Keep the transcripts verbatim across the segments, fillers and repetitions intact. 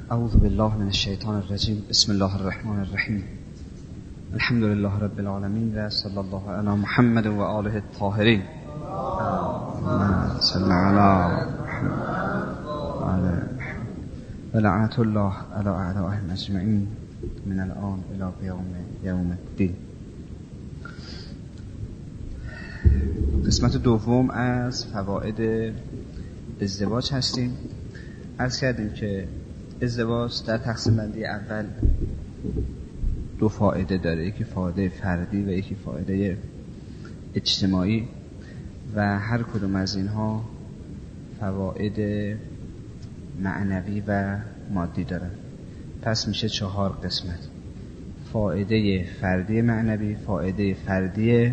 اعوذ بالله من الشیطان الرجیم. بسم الله الرحمن الرحیم. الحمد لله رب العالمین و صلی الله علی محمد و آله الطاهرین. صلی علی محمد و لعنت الله علی اعدائهم اجمعین من الان الی قیام یوم الدین. قسمت دوم از فواید ازدواج هستیم. عرض کردیم که ازدواج در تقسیم بندی اول دو فایده داره، یکی فایده فردی و یکی فایده اجتماعی و هر کدوم از اینها فواید معنوی و مادی دارن. پس میشه چهار قسمت: فایده فردی معنوی، فایده فردی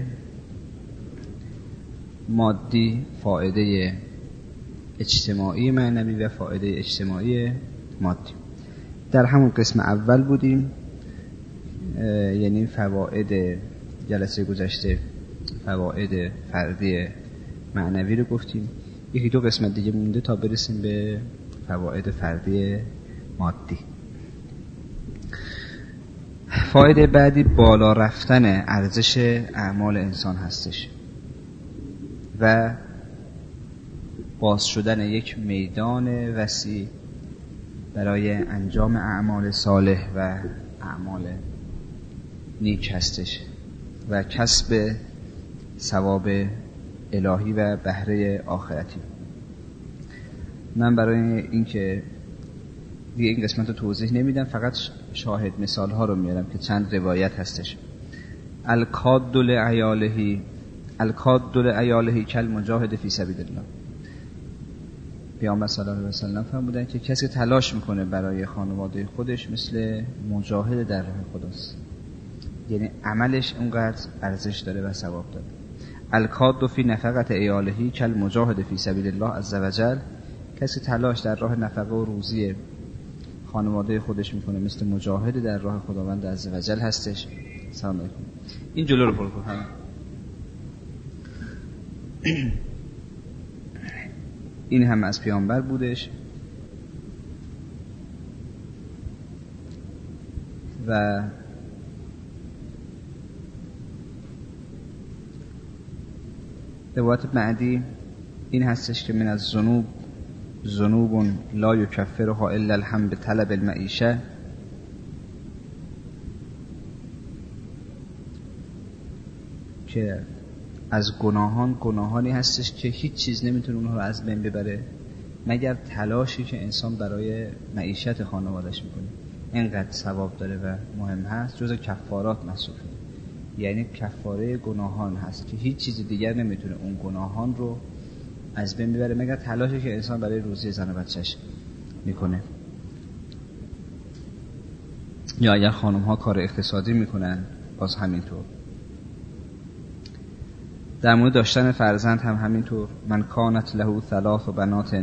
مادی، فایده اجتماعی معنوی و فایده اجتماعی مادی. در همون قسم اول بودیم، یعنی فواید جلسه گذشته فواید فردی معنوی رو گفتیم. یکی دو قسمت دیگه مونده تا برسیم به فواید فردی مادی. فایده بعدی بالا رفتن ارزش اعمال انسان هستش و باز شدن یک میدان وسیع برای انجام اعمال صالح و اعمال نیک هستش و کسب ثواب الهی و بهره آخرتی. من برای اینکه دیگه این قسمت رو توضیح نمیدم، فقط شاهد مثال ها رو میارم که چند روایت هستش. الکاد لعیاله الکاد لعیاله کل مجاهد فی سبیل الله. پیامبر صلی الله علیه و سلم فرمودن که کسی تلاش میکنه برای خانواده خودش مثل مجاهد در راه خداست، یعنی عملش اونقدر ارزش داره و ثواب داره. الکاد فی نفقت عیاله کل مجاهد فی سبیل الله عز وجل. کسی تلاش در راه نفقه و روزی خانواده خودش میکنه مثل مجاهد در راه خداوند عز وجل هستش. سلام علیکم. این جلو رو پر کن. این هم از پیامبر بودش و روایت بعدی این هستش که من از ذنوب ذنوب لا یکفرها الا الهم بطلب المعیشه. که از گناهان گناهانی هستش که هیچ چیز نمیتونه اونها رو از بین ببره مگر تلاشی که انسان برای معیشت خانواده‌اش میکنه. اینقدر ثواب داره و مهم هست، جز کفارات محسوب شده. یعنی کفاره گناهان هست که هیچ چیز دیگر نمیتونه اون گناهان رو از بین ببره مگر تلاشی که انسان برای روزی زن و بچه‌اش میکنه. یا اگر خانم ها کار اقتصادی میکنن باز همینطور. در مورد داشتن فرزند هم همینطور. من کانت له ثلاث بنات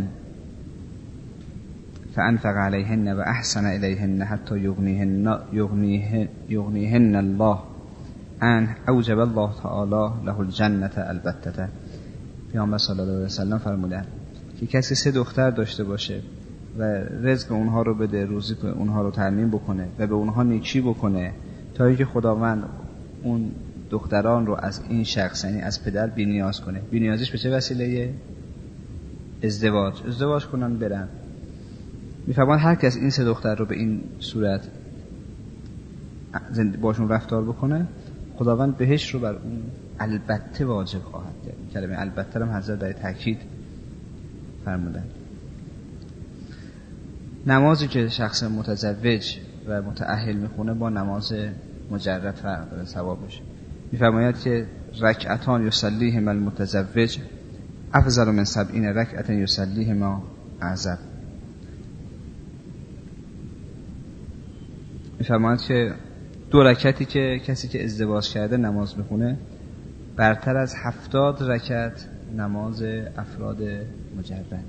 فانفق علیهن و احسن الیهن حتی یغنیهن یغنیهن یغنیهن الله ان اوجب الله تعالی له الجنه البتة. پیامبر صلی الله علیه و سلم فرمودند که کسی سه دختر داشته باشه و رزق اونها رو بده، روزی اونها رو تامین بکنه و به اونها نیکی بکنه تا اینکه خداوند اون دختران رو از این شخص، یعنی از پدر بی‌نیاز کنه. بی‌نیازیش به چه وسیله؟ ازدواج. ازدواج کنن برن. میفرمان هر کس این سه دختر رو به این صورت باشون رفتار بکنه، خداوند بهش رو بر اون البته واجب خواهد کرد. کلمه البته هم حضرت در تاکید فرمودن. نمازی که شخص متزوج و متأهل میخونه با نماز مجرد فرق داره ثوابش. میفرماید که رکعتان یصلیهما المتزوج افضل من سبعین رکعت یصلیهما اعزب. میفرماید که دو رکعتی که کسی که ازدواج کرده نماز میخونه برتر از هفتاد رکعت نماز افراد مجرد.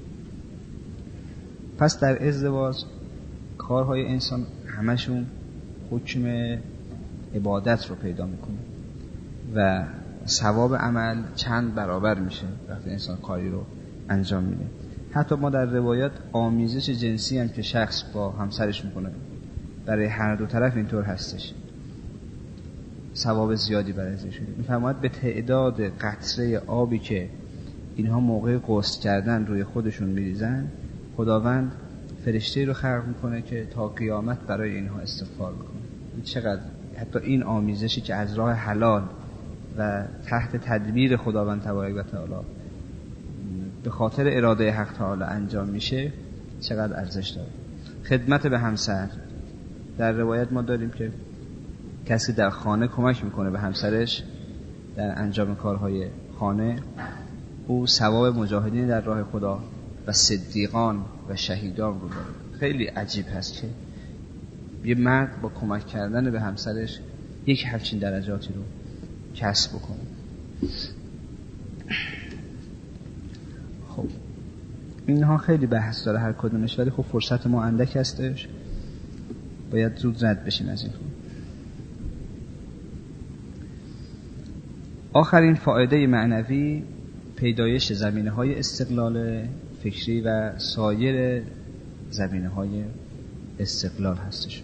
پس در ازدواج کارهای انسان همشون حکم عبادت رو پیدا میکنه و ثواب عمل چند برابر میشه وقتی انسان کاری رو انجام میده. حتی ما در روایات آمیزش جنسی هم که شخص با همسرش میکنه برای هر دو طرف اینطور هستش، ثواب زیادی برای ازش میفرماید به تعداد قطره آبی که اینها موقع غسل کردن روی خودشون میریزن، خداوند فرشته رو خلق میکنه که تا قیامت برای اینها استغفار بکنه. چقدر حتی این آمیزشی که از راه حلال و تحت تدبیر خداوند تبارک و تعالی به خاطر اراده حق تعالی انجام میشه چقدر ارزش داره. خدمت به همسر، در روایت ما داریم که کسی در خانه کمک میکنه به همسرش در انجام کارهای خانه، او ثواب مجاهدین در راه خدا و صدیقان و شهیدان رو داره. خیلی عجیب هست که یه مرد با کمک کردن به همسرش یک همچین درجاتی رو کسب بکنه. خب اینها خیلی بحث داره هر کدومش، ولی خب فرصت ما اندک هستش، باید زود رد بشیم از این. آخرین فایده معنوی پیدایش زمینه‌های استقلال فکری و سایر زمینه‌های استقلال هستش.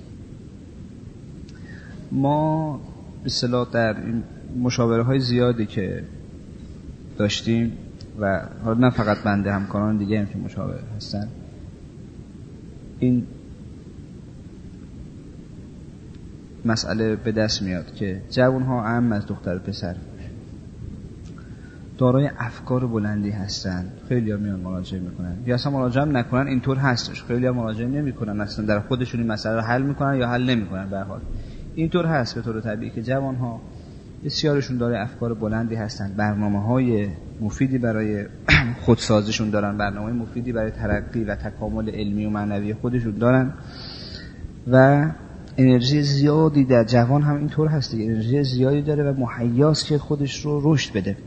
ما به اصطلاح در این مشاوره‌های زیادی که داشتیم و حالا نه فقط بنده، همکاران دیگه هم که مشاور هستن، این مسئله به دست میاد که جوان‌ها اهم از دختر و پسر دارای افکار بلندی هستن. خیلی ها میان مراجعه میکنن یا اصلا مراجعه هم نکنن، اینطور هستش. خیلی ها مراجعه نمیکنن، اصلا در خودشون این مسئله رو حل میکنن یا حل نمیکنن. به هر حال اینطور هست به طور طبیعی که جوان ها بسیارشون دارای افکار بلندی هستن، برنامه‌های مفیدی برای خودسازیشون دارن، برنامه مفیدی برای ترقی و تکامل علمی و معنوی خودشون دارن و انرژی زیادی در جوان هم اینطور هست دیگه، انرژی زیادی داره و مهیاست که خودش رو رشد بده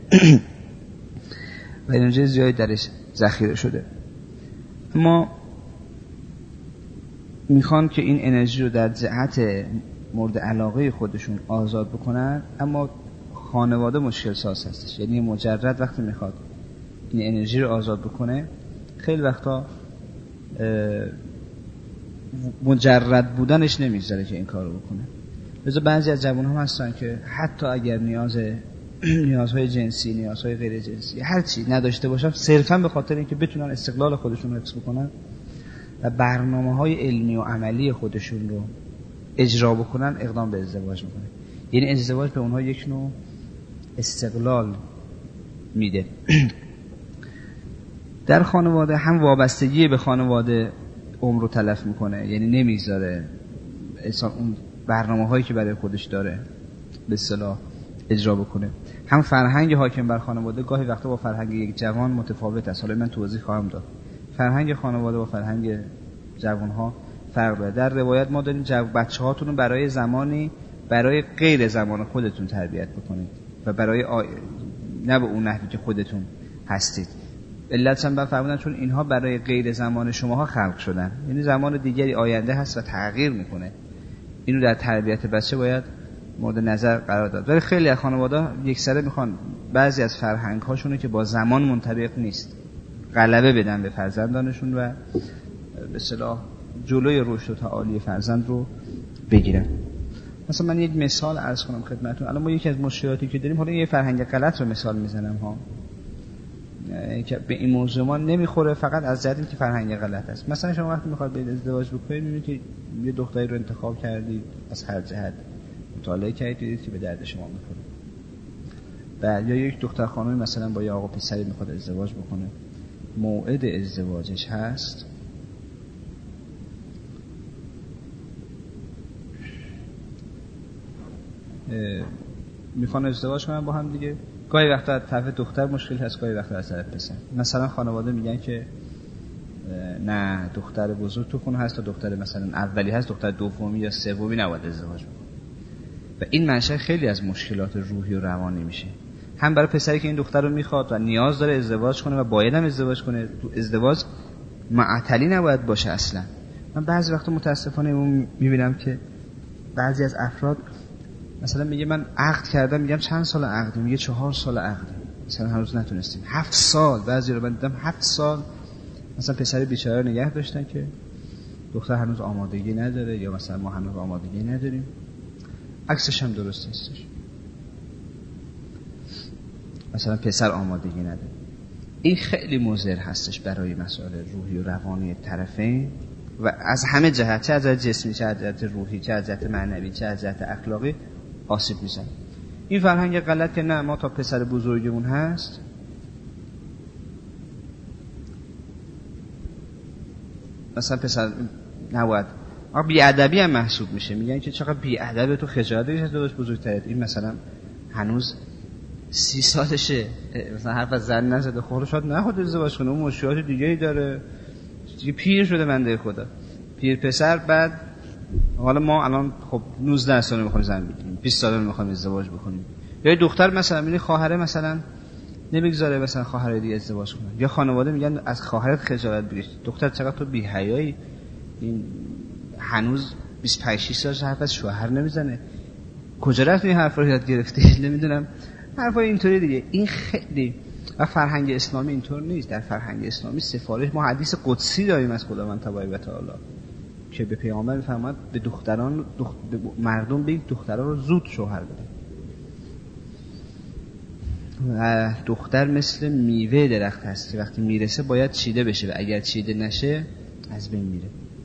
و انرژی زیادی درش ذخیره شده. اما میخوان که این انرژی رو در جهت مورد علاقه خودشون آزاد بکنن، اما خانواده مشکل ساز هستش. یعنی مجرد وقتی میخواد این انرژی رو آزاد بکنه، خیلی وقتا مجرد بودنش نمیذاره که این کار رو بکنه. لذا بعضی از جوان هم هستن که حتی اگر نیاز نیازهای جنسی، نیازهای غیر جنسی، هر چی نداشته باشن، صرفا به خاطر اینکه بتونن استقلال خودشون رو حفظ بکنن و برنامه‌های علمی و عملی خودشون رو اجرا بکنن، اقدام به ازدواج میکنن. یعنی ازدواج به اونها یک نوع استقلال میده. در خانواده هم وابستگی به خانواده عمر رو تلف میکنه، یعنی نمیذاره انسان اون برنامه‌هایی که برای خودش داره به اصطلاح اجرا بکنه. هم فرهنگ حاکم بر خانواده گاهی وقتا با فرهنگ یک جوان متفاوت است. حالا من توضیح خواهم داد. فرهنگ خانواده با فرهنگ جوان‌ها فرق داره. در روایت ما داریم جو بچه‌هاتون رو برای زمانی برای غیر زمان خودتون تربیت بکنید و برای آ... نه به اون نحوی که خودتون هستید. علت هم فرمودن چون اینها برای غیر زمان شماها خلق شدن، یعنی زمان دیگری آینده هست و تغییر میکنه. اینو در تربیت بچه باید مورد نظر قرار داد. ولی خیلی از خانواده‌ها یکسره میخوان بعضی از فرهنگ هاشونو که با زمان منطبق نیست غلبه بدن به فرزندانشون و به اصطلاح جلوی رشد و تعالی فرزند رو بگیرن. مثلا من یک مثال عرض کنم خدمتتون. الان ما یکی از مشکلاتی که داریم، حالا یه فرهنگ غلط رو مثال میزنم ها، که به این موضوع ما نمیخوره، فقط از جهت اینکه فرهنگ غلط است. مثلا شما وقتی میخواد به ازدواج بکنید، میبینید که یه دختری رو انتخاب کردید، از هر جهت مطالعه کردید، دیدید که به درد شما میخوره. بعد یا یک دختر خانومی مثلا با یه آقا پسری میخواد ازدواج بکنه، موعد ازدواجش هست میخوان ازدواج کنن با هم دیگه. گاهی وقتا از طرف دختر مشکل هست، گاهی وقتا از طرف پسر. مثلا خانواده میگن که نه دختر بزرگ تو خونه هست، تا دختر مثلا اولی هست، دختر دومی یا سومی نباید ازدواج بکنه. و این منشأ خیلی از مشکلات روحی و روانی میشه. هم برای پسری که این دختر رو میخواد و نیاز داره ازدواج کنه و باید هم ازدواج کنه، تو ازدواج معطلی نباید باشه اصلا. من بعضی وقتا متاسفانه میبینم که بعضی از افراد مثلا میگه من عقد کردم، میگم چند سال عقدی، میگه چهار سال عقدی، مثلا هنوز نتونستیم. هفت سال، بعضی رو من دیدم هفت سال مثلا پسر بیچاره رو نگه داشتن که دختر هنوز آمادگی نداره، یا مثلا ما هنوز آمادگی نداریم. عکسش هم درست نیستش، مثلا پسر آمادگی نداره. این خیلی مضر هستش برای مسائل روحی و روانی طرفین و از همه جهت، چه از جهت جسمی، چه از جهت روحی، چه از جهت معنوی، چه از جهت اخلاقی آسیب میزنه. این فرهنگ غلط که نه ما تا پسر بزرگمون هست مثلا پسر نباید، آقا بی‌ادبی هم محسوب میشه. میگن که چقدر بی‌ادبه، تو خجالت بکش از داداش بزرگترت. این مثلا هنوز سی سالشه، مثلا حرف از زن نزده، خب شاید نخواد ازدواج کنه، اون مشکلات دیگه‌ای داره، دیگه پیر شده بنده خدا، پیر پسر. بعد حالا ما الان خب نوزده ساله میخوایم زن بگیریم، بیست ساله میخوایم ازدواج بکنیم، یا دختر مثلا میگه خواهره مثلا نمیگذاره مثلا خواهر دیگه ازدواج کنه، یا خانواده میگن از خواهرت خجالت بکش. دختر چقدر تو بی‌حیایی، این هنوز بیست و پنج شش سالش حرف از شوهر نمیزنه، کجا رفت این حرفا رو یاد گرفتی؟ نمیدونم حرفای اینطوری دیگه. این خیلی و فرهنگ اسلامی اینطور نیست. در فرهنگ اسلامی سفارش، ما حدیث قدسی داریم از خداوند تبارک و تعالی که به پیامبر میفرماد به دختران دخت... به مردم بگید دختران رو زود شوهر بدن. و دختر مثل میوه درخت هست که وقتی میرسه باید چیده بشه و اگر چیده نشه از بین میره.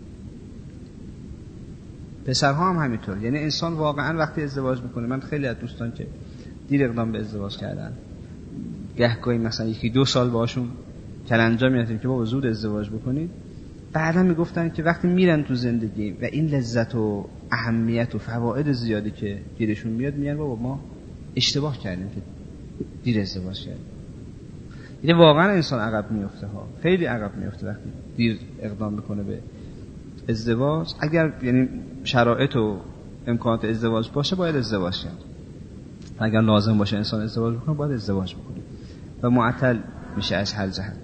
پسرها هم همینطور. یعنی انسان واقعا وقتی ازدواج میکنه، من خیلی از دوستان که دیر اقدام به ازدواج کردن، گهگاهی مثلا یکی دو سال باشون کلنجا میرفتیم که بابا زود ازدواج بکنید، بعدا میگفتن که وقتی میرن تو زندگی و این لذت و اهمیت و فواید زیادی که گیرشون میاد، میگن بابا ما اشتباه کردیم که دیر ازدواج کردیم. یعنی واقعا انسان عقب میفته ها، خیلی عقب میفته وقتی دیر اقدام بکنه به ازدواج. اگر یعنی شرایط و امکانات ازدواج باشه باید ازدواج کرد، اگر لازم باشه انسان ازدواج بکنه باید ازدواج بکنه و معطل میشه از هر جهت.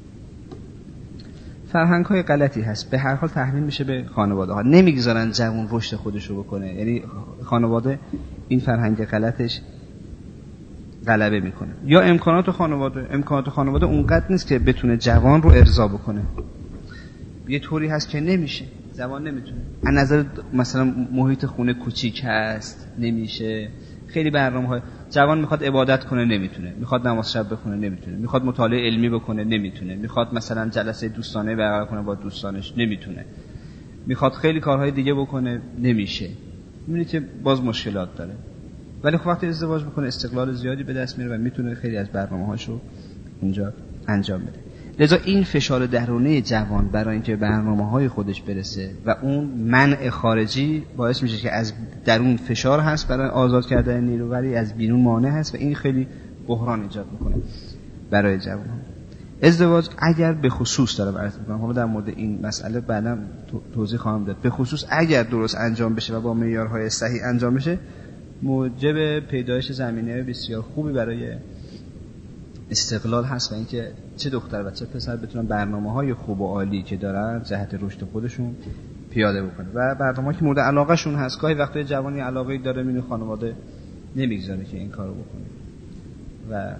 فرهنگ های غلطی هست، به هر حال تحمیل میشه به خانواده ها، نمیگذارن جوان رشد خودش رو بکنه. یعنی خانواده این فرهنگ غلطش غلبه میکنه. یا امکانات خانواده امکانات خانواده اونقدر نیست که بتونه جوان رو ارضا بکنه، یه طوری هست که نمیشه، جوان نمیتونه. از نظر مثلا محیط خونه کوچیک هست نمیشه، خیلی برنامه‌های جوان میخواد عبادت کنه نمیتونه، میخواد نماز شب بخونه نمیتونه، میخواد مطالعه علمی بکنه نمیتونه، میخواد مثلا جلسه دوستانه برقرار کنه با دوستانش نمیتونه، میخواد خیلی کارهای دیگه بکنه نمیشه. میبینید که باز مشکلات داره. ولی خب وقتی ازدواج میکنه استقلال زیادی به دست میاره و میتونه خیلی از برنامه‌هاشو اونجا انجام بده. لذا این فشار درونی جوان برای اینکه برنامه‌های خودش برسه و اون منع خارجی باعث میشه که از درون فشار هست برای آزاد کردن نیرو، ولی از بیرون مانع هست و این خیلی بحران ایجاد میکنه برای جوان. ازدواج اگر به خصوص داره عرض میکنم، حالا در مورد این مسئله بعداً توضیح خواهم داد، به خصوص اگر درست انجام بشه و با معیارهای صحیح انجام بشه، موجب پیدایش زمینه بسیار خوبی برای استقلال هست و اینکه چه دختر و چه پسر بتونن برنامه‌های خوب و عالی که دارن جهت رشد خودشون پیاده بکنن و برنامه‌ای که مورد علاقه شون هست. گاهی وقتا جوانی علاقه‌ای داره میونه خانواده نمیگذاره که این کارو بکنه و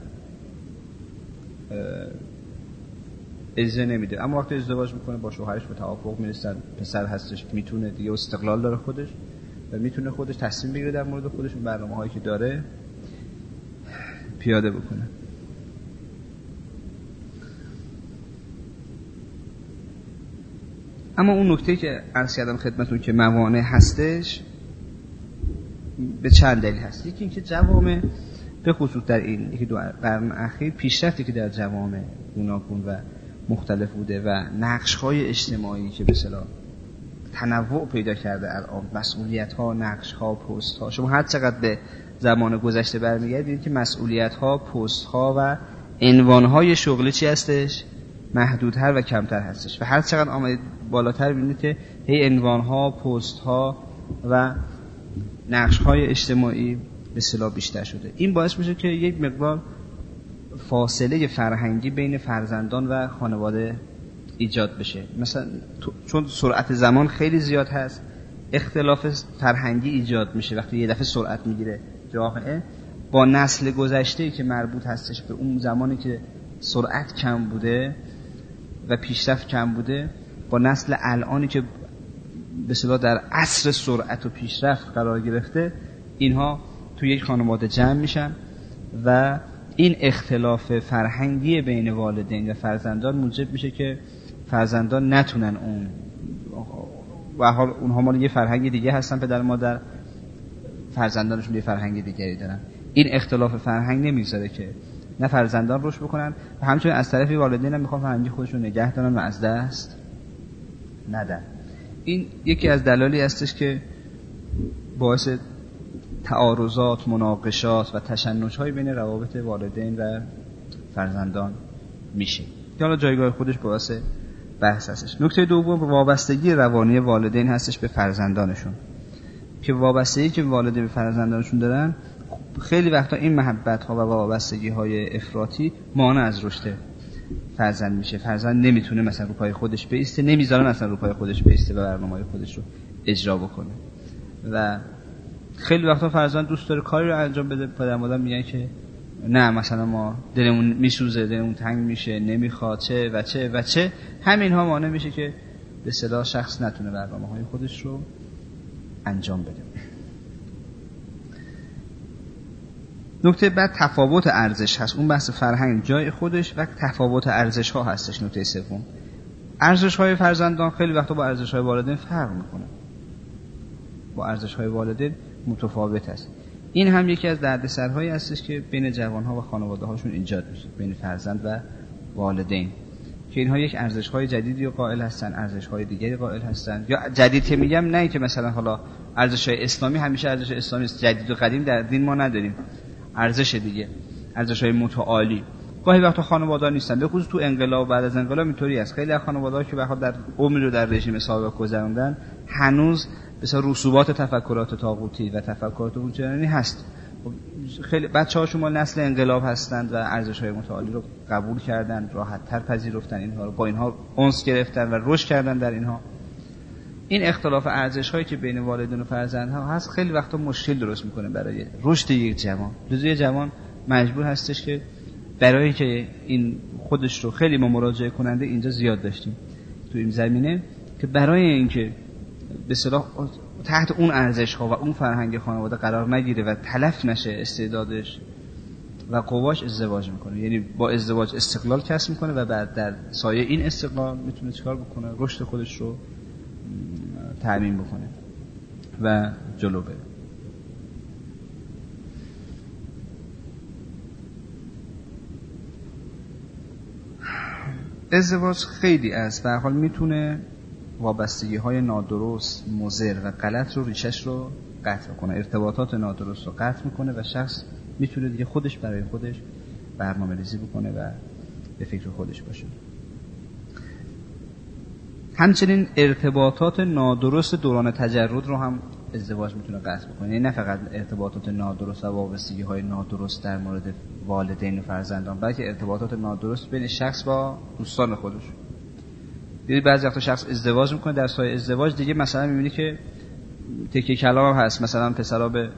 اجازه نمیده، اما وقتی ازدواج میکنه با شوهرش به توافق میرسن، پسر هستش میتونه دیگه استقلال داره خودش و میتونه خودش تصمیم بگیره در مورد خودش، برنامه‌هایی که داره پیاده بکنه. اما اون نکته که عرض کردم خدمتون که موانع هستش به چند دلیل هست. یکی اینکه جوامع به خصوص در این یکی دو قرن اخیر پیشرفتی که در جوامع گوناگون و مختلف بوده و نقش‌های اجتماعی که به اصطلاح تنوع پیدا کرده، الان مسئولیت‌ها، نقش‌ها، پست‌ها، شما هر چقدر به زمان گذشته برمیگردید که مسئولیت‌ها، پست‌ها و عنوان‌های شغلی چی هستش؟ محدودتر و کمتر هستش و هر چقدر آمدید بالاتر ببینید که هی عنوان‌ها، پست‌ها و نقش‌های اجتماعی به اصطلاح بیشتر شده. این باعث میشه که یک مقدار فاصله فرهنگی بین فرزندان و خانواده ایجاد بشه. مثلا چون سرعت زمان خیلی زیاد هست، اختلاف فرهنگی ایجاد میشه وقتی یه دفعه سرعت میگیره جامعه با نسل گذشته‌ای که مربوط هستش به اون زمانی که سرعت کم بوده، و پیشرفت کم بوده با نسل الانی که به اصطلاح در عصر سرعت و پیشرفت قرار گرفته، اینها توی یک خانواده جمع میشن و این اختلاف فرهنگی بین والدین و فرزندان موجب میشه که فرزندان نتونن اون و حال اونها مال یه فرهنگ دیگه هستن، پدر مادر، فرزندانشون یه فرهنگ دیگری دارن. این اختلاف فرهنگ نمیذاره که نه فرزندان رشد بکنن و همچنین از طرفی والدین هم میخوان فرهنگ خودشون نگه دارن و از دست ندن. این یکی از دلایلی هستش که باعث تعارضات، مناقشات و تشنج‌های بین روابط والدین و فرزندان میشه که حالا جایگاه خودش باعث بحث هستش. نکته دوم وابستگی روانی والدین هستش به فرزندانشون، که وابستگی که والدین به فرزندانشون دارن خیلی وقتا این محبت‌ها و وابستگی‌های افراطی مانع از رشد فرزند میشه. فرزند نمیتونه مثلا رو پای خودش بایسته، نمیذارن اصلا رو پای خودش بایسته و برنامه‌های خودش رو اجرا بکنه و خیلی وقتا فرزند دوست داره کاری رو انجام بده، پدر مادر میگن که نه مثلا ما دلمون میسوزه، دلمون تنگ میشه، نمیخواد چه و چه و چه. همین ها مانع میشه که به اصطلاح شخص نتونه برنامه‌های خودش رو انجام بده. نکته بعد تفاوت ارزش هست. اون بحث فرهنگ جای خودش و تفاوت ارزش ها هستش. نکته سوم ارزش های فرزندان خیلی وقتا با ارزش های والدین فرق میکنه، با ارزش های والدین متفاوت است. این هم یکی از دردسرهایی هستش که بین جوان ها و خانواده هاشون ایجاد میشه، بین فرزند و والدین، که اینها یک ارزش های جدیدی قائل هستن، ارزش های دیگری قائل هستن. یا جدید که میگم نه که مثلا حالا ارزش های اسلامی همیشه ارزش اسلامی است، جدید و قدیم در دین ما نداریم، ارزش دیگه، ارزش های متعالی. گاهی وقتا خانواده‌ها نیستن، به خصوص تو انقلاب بعد از انقلاب اینطوری است. خیلی از خانواده‌ها که بخاطر در عمری رو در رژیم سابق گذروندن هنوز مثلا رسوبات تفکرات طاغوتی و تفکرات اونچنانی هست. خیلی بچه‌هاشون مال نسل انقلاب هستند و ارزش‌های متعالی رو قبول کردن، راحت‌تر پذیرفتن اینها رو، با اینها انس گرفتن و رشد کردن در اینها. این اختلاف ارزش‌هایی که بین والدین و فرزندها هست خیلی وقتا مشکل درست می‌کنه برای رشد یک جوان. لزوم جوان مجبور هستش که برای که این خودش رو خیلی ما مراجعه کننده اینجا زیاد داشتیم تو این زمینه، که برای اینکه به اصطلاح تحت اون ارزش‌ها و اون فرهنگ خانواده قرار نگیره و تلف نشه استعدادش و قواش، ازدواج میکنه. یعنی با ازدواج استقلال کسب میکنه و بعد در سایه این استقلال میتونه چیکار بکنه؟ رشد خودش رو تأمین بکنه و جلو بره. ازدواج خیلی از به هر حال میتونه وابستگی‌های نادرست، مضر و غلط رو ریشش رو قطع کنه، ارتباطات نادرست رو قطع میکنه و شخص میتونه دیگه خودش برای خودش برنامه‌ریزی بکنه و به فکر خودش باشه. همچنین ارتباطات نادرست دوران تجرد رو هم ازدواج میتونه قطع بکنه. یعنی نه فقط ارتباطات نادرست و وابستگی‌های نادرست در مورد والدین و فرزندان، بلکه ارتباطات نادرست بین شخص با دوستان خودش. یعنی بعضی وقتا شخص ازدواج میکنه، در سایه ازدواج دیگه مثلا میبینی که تکیه کلام هست، مثلا پسرا به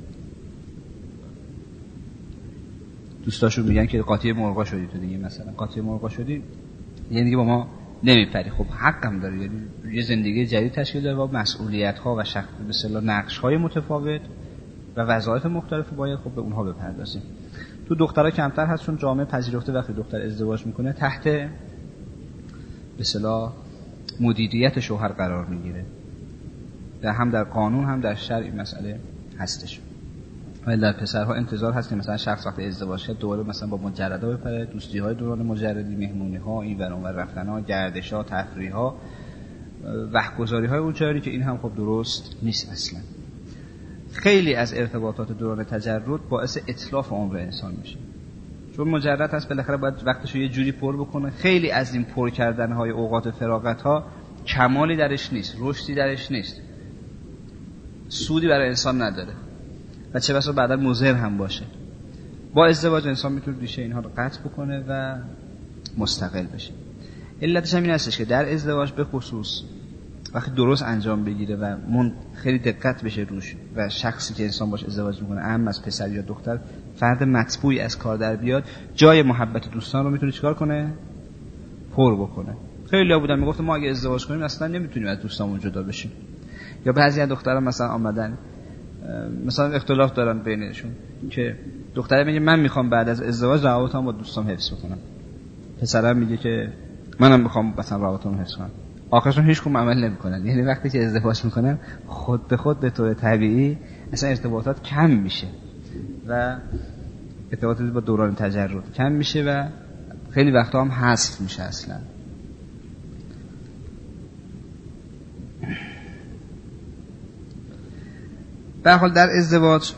دوستاشون میگن که قاطی مرغا شدی تو دیگه، مثلا قاطی مرغا شدی یعنی دیگه با ما نمیپری. خب حقم داره، یعنی یه زندگی جدید تشکیل داره با مسئولیت‌ها و شخص به اصطلاح نقش‌های متفاوت و وظایف مختلف، باید خب به اونها بپردازیم. تو دخترها کمتر هست چون جامعه پذیرفته وقتی دختر ازدواج میکنه تحت به اصطلاح مدیریت شوهر قرار میگیره، در هم در قانون هم در شرع این مسئله هستش. ولی در پسرها انتظار هست که مثلا شخص وقتی ازدواج کرد دوباره مثلا با مجردا بپره، دوستی‌های دوران مجردی، مهمونی‌ها، این ور اون ور رفتن‌ها، گردش‌ها، تفریح‌ها، وقت‌گذاری‌های اونجوری که این هم خب درست نیست اصلا. خیلی از ارتباطات دوران تجرد باعث اتلاف عمر انسان میشه، چون مجرد هست بالاخره باید وقتشو یه جوری پر بکنه. خیلی از این پر کردن‌های اوقات فراغت‌ها کمالی درش نیست، رشدی درش نیست، سودی برای انسان نداره و چه بسا بعدا مضر هم باشه. با ازدواج انسان میتونه ریشه اینها رو قطع بکنه و مستقل بشه. علتش هم این هستش که در ازدواج به خصوص وقتی درست انجام بگیره و من خیلی دقت بشه روش و شخصی که انسان باش ازدواج میکنه، ام از پسر یا دختر، فرد مطبوعی از کار در بیاد، جای محبت دوستان رو میتونه چیکار کنه؟ پر بکنه. خیلی‌ها بودن میگفتن ما اگه ازدواج کنیم اصلا نمیتونیم از دوستامون جدا بشیم. یا بعضی از دخترها مثلا آمدن مثلا اختلاف دارن بینشون که دختره میگه من میخوام بعد از ازدواج روابطم با دوستام حفظ کنم، پسرم میگه که منم میخوام مثلا روابطم حفظ کنم. آخرشون هیچ کدوم عمل نمیکنن. یعنی وقتی که ازدواج میکنن خود به خود به طور طبیعی اصلا ارتباطات کم میشه و ارتباطات با دوران تجرد کم میشه و خیلی وقتا هم حذف میشه اصلا. به هر حال در ازدواج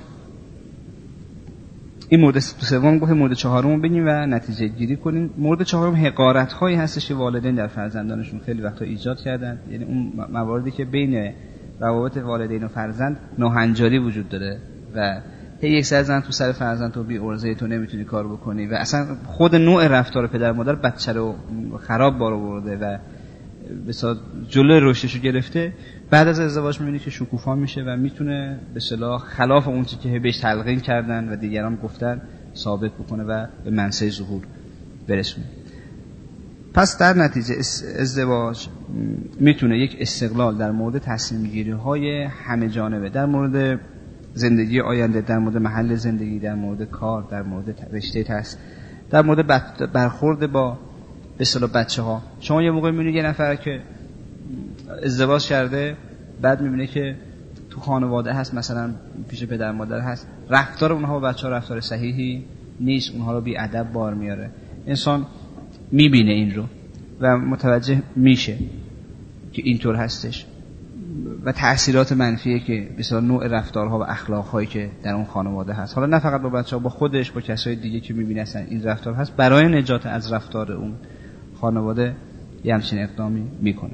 این مورد سوم گفت، مورد چهارم رو بگیم و نتیجه گیری کنیم. مورد چهارم حقارت هایی هستش که والدین در فرزندانشون خیلی وقتا ایجاد کردن. یعنی اون مواردی که بین روابط والدین و فرزند ناهنجاری وجود داره و هی یک سر زن تو سر فرزند تو بی عرضه تو نمیتونی کار بکنی و اصلا خود نوع رفتار پدر مادر بچه رو خراب بار آورده و بسیار جلوی رشدشو گرفته. بعد از ازدواج میبینی که شکوفا میشه و میتونه به اصطلاح خلاف اون چیزی که بهش تلقین کردن و دیگران گفتن ثابت بکنه و به منصه ظهور برسونه. پس در نتیجه ازدواج میتونه یک استقلال در مورد تصمیم گیری های همه جانبه، در مورد زندگی آینده، در مورد محل زندگی، در مورد کار، در مورد رشته تحصیل، در مورد برخورد با به اصطلاح بچه‌ها. شما یه موقع میبینید یه نفر که ازدواج کرده بعد میبینه که تو خانواده هست، مثلا پیش پدر مادر هست، رفتار اونها با بچه‌ها رفتار صحیحی نیست، اونها رو بی ادب بار میاره. انسان میبینه این رو و متوجه میشه که اینطور هستش و تأثیرات منفیه که بسیار نوع رفتارها و اخلاقهایی که در اون خانواده هست. حالا نه فقط با بچه‌ها، با خودش، با کسای دیگه که میبینه اصلا این رفتار هست، برای نجات از رفتار اون خانواده یه همچین اقدامی میکنه.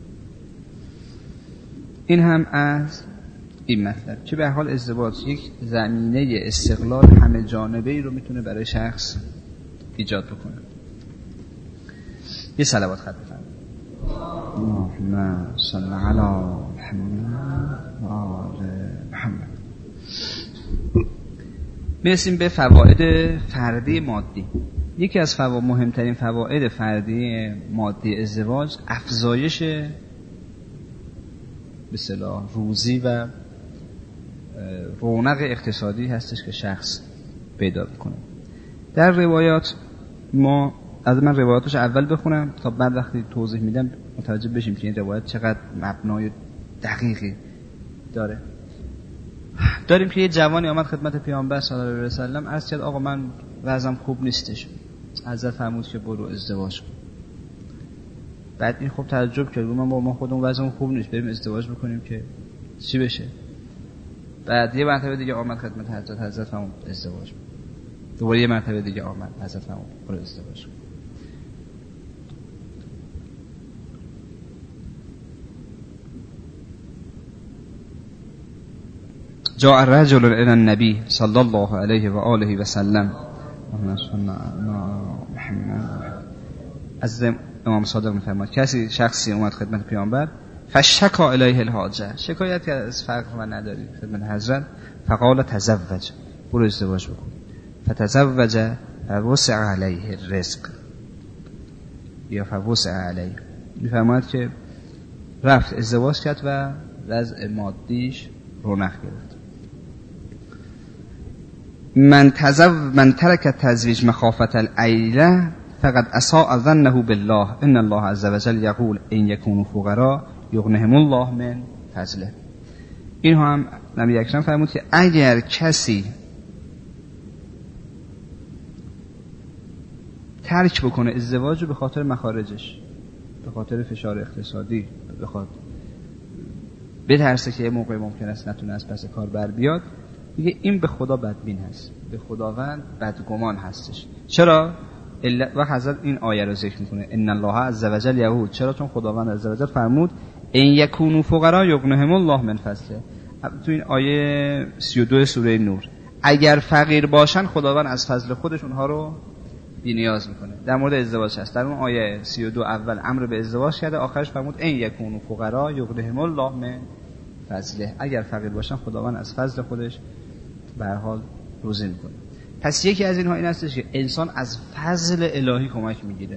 این هم از این مطلب که به هر حال ازدواج یک زمینه استقلال همه جانبه ای رو میتونه برای شخص ایجاد بکنه. یه صلوات خط بفرمایید. اللهم صل علی محمد و آل محمد. میرسیم به فواید فردی مادی. یکی از فوا... مهمترین فواید فردی مادی ازدواج افزایش به اصطلاح روزی و رونق اقتصادی هستش که شخص پیدا میکنه. در روایات ما از من روایاتش اول بخونم تا بعد وقتی توضیح میدم متوجه بشیم که این روایت چقدر مبنای دقیقی داره. داریم که یه جوانی آمد خدمت پیامبر صلی الله علیه و سلم، عرض کرد آقا من وضعم خوب نیستش. حضرت فرمود که برو ازدواج کن. بعد این خب تعجب کرد، من با ما خودمون وضعمون خوب نیست، بریم ازدواج بکنیم که چی بشه. بعد یه مرتبه دیگه آمد خدمت حضرت، حضرت فرمود ازدواج کن. دوباره یه مرتبه دیگه آمد حضرت فرمود برو ازدواج کن. جاء الرجل الى النبي صلى الله عليه و آله و سلم. از امام صادق می‌فرماید کسی شخصی اومد خدمت پیامبر، فشکا الیه الحاجه، شکایت کرد از فقر و نداری خدمت حضرت، فقال تزوج، برو ازدواج بکن. فتزوج فوسع علیه الرزق یا فوسع علیه، می‌فرماید که رفت ازدواج کرد و وضع مادیش رونق گرفت. من تزو من ترک تزویج مخافت العیله فقد اساء ظنه بالله ان الله عز وجل یقول ان یکونوا فقراء یغنیهم الله من فضله. این هم نبی اکرم فرمود که اگر کسی ترک بکنه ازدواج رو به خاطر مخارجش، به خاطر فشار اقتصادی، به خاطر بترسه که یه موقع ممکن است نتونه از پس کار بر بیاد، میگه این به خدا بدبین هست، به خداوند بدگمان هستش. چرا؟ و حضرت این آیه رو ذکر میکنه ان الله عز وجل یقول، چرا؟ چون خداوند عز وجل فرمود ان یکونوا فقراء یغنیهم الله من فضله. تو این آیه سی و دو سوره نور، اگر فقیر باشن خداوند از فضل خودش اونها رو بی‌نیاز میکنه. در مورد ازدواج هست، در اون آیه سی و دو اول امر به ازدواج کرده، آخرش فرمود ان یکونوا فقراء یغنیهم الله من فضله، اگر فقیر باشن خداوند از فضل خودش به هر حال روزی میکنه. پس یکی از اینها این هستش که انسان از فضل الهی کمک میگیره،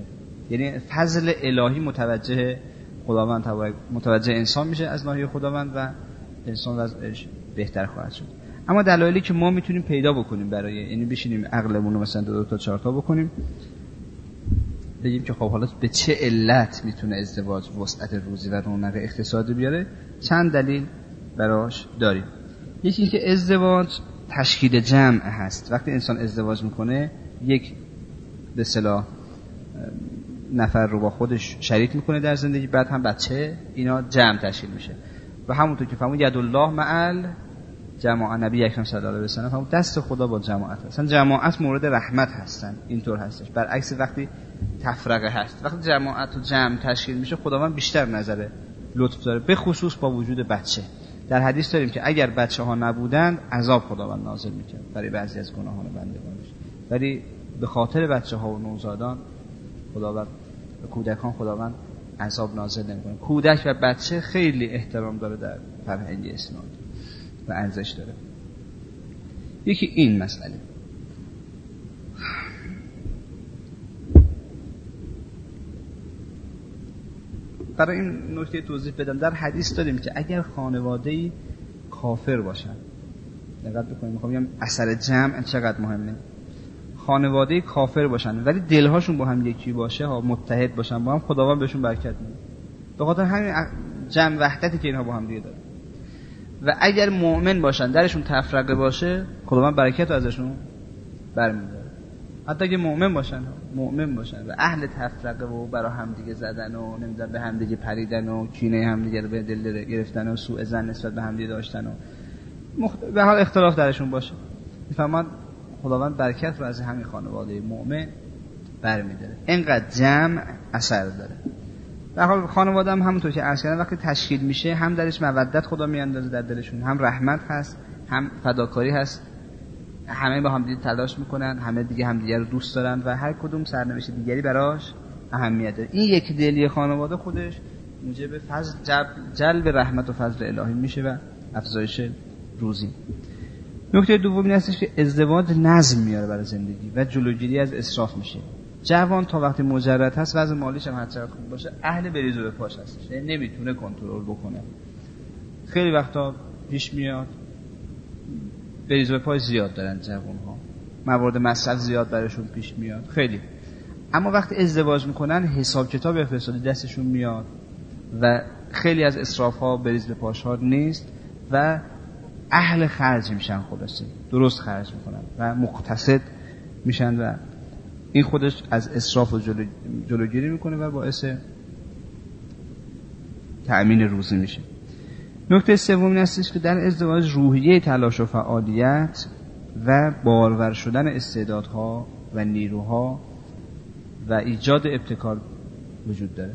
یعنی فضل الهی متوجه خداوند متوجه انسان میشه از ناحیه خداوند و انسان وضعش بهتر خواهد شد. اما دلایلی که ما میتونیم پیدا بکنیم برای، یعنی بشینیم عقلمون رو مثلا دو, دو تا چهار تا بکنیم بگیم که خب حالا به چه علت میتونه ازدواج وسعت روزی و رونق اقتصادی بیاره، چند دلیل براش داریم. یکی اینکه ازدواج تشکیل جمع هست. وقتی انسان ازدواج میکنه یک به اصطلاح نفر رو با خودش شریک میکنه در زندگی، بعد هم بچه، اینا جمع تشکیل میشه. و همونطور که فرمود ید الله معل جماعت، نبی اکرم صلی الله علیه و سلم فرمود دست خدا با جماعت. اصلا جماعت مورد رحمت هستن، اینطور هستش. برعکس وقتی تفرقه هست، وقتی جماعت و جمع تشکیل میشه خداوند بیشتر نظر لطف داره، به خصوص با وجود بچه. در حدیث داریم که اگر بچه ها نبودند عذاب خداوند نازل میکرد برای بعضی از گناهان بندگانش، ولی به خاطر بچه ها و نوزادان خداوند به کودکان خداوند عذاب نازل نمیکنه. کودک و بچه خیلی احترام داره در فرهنگ اسلام و ارزش داره. یکی این مسئله. برای این نکته توضیح بدم، در حدیث داریم که اگر خانواده‌ای کافر باشن، دقت بکنید میخوام بگم اثر جمع چقدر مهمه. خانواده‌ای کافر باشن ولی دلهاشون با هم یکی باشه ها، متحد باشن با هم، خداوند بهشون برکت میده. به خاطر همین جمع وحدتی که اینها با هم دیگه دارن. و اگر مؤمن باشن درشون تفرقه باشه خداوند برکت رو ازشون برمی‌داره. حتی اگه مؤمن باشن مؤمن باشن و اهل تفرقه و برای هم دیگه زدن و نمیدونم به هم دیگه پریدن و کینه هم دیگه رو به دل گرفتن و سوء ظن نسبت به هم دیگه داشتن و مخت... به حال اختلاف درشون باشه، میفهمن خداوند برکت رو از همین خانواده مؤمن برمی‌داره. اینقدر جمع اثر داره. به حال خانواده هم همونطور که عرض کردم وقتی تشکیل میشه هم درش مودت خدا میاندازه در دلشون، هم رحمت هست، هم فداکاری هست، همه با هم دیگه تلاش میکنن، همه دیگه هم دیگه رو دوست دارن و هر کدوم سرنوشت دیگری براش اهمیت داره. این یک دلی خانواده خودش موجب فضل جلب, جلب رحمت و فضل الهی میشه و افزایش روزی. نکته دوم این هستش که ازدواج نظم میاره برای زندگی و جلوگیری از اسراف میشه. جوان تا وقتی مجرد هست وضع مالیش هم هرچقدر خوب باشه اهل بریز و بپاش هستش، یعنی نمیتونه کنترل بکنه. خیلی وقتا پیش میاد بریز و بپاش زیاد دارن جوان ها، موارد مصرف زیاد براشون پیش میاد خیلی. اما وقتی ازدواج میکنن حساب کتاب اقتصادی دستشون میاد و خیلی از اسراف ها بریز و بپاش ها نیست و اهل خرج میشن، خلاصه درست خرج میکنن و مقتصد میشن و این خودش از اسراف و جلو جلوگیری میکنه و باعث تأمین روزی میشه. نکته سوم این هستش که در ازدواج روحیه تلاش و فعالیت و بارور شدن استعدادها و نیروها و ایجاد ابتکار وجود داره.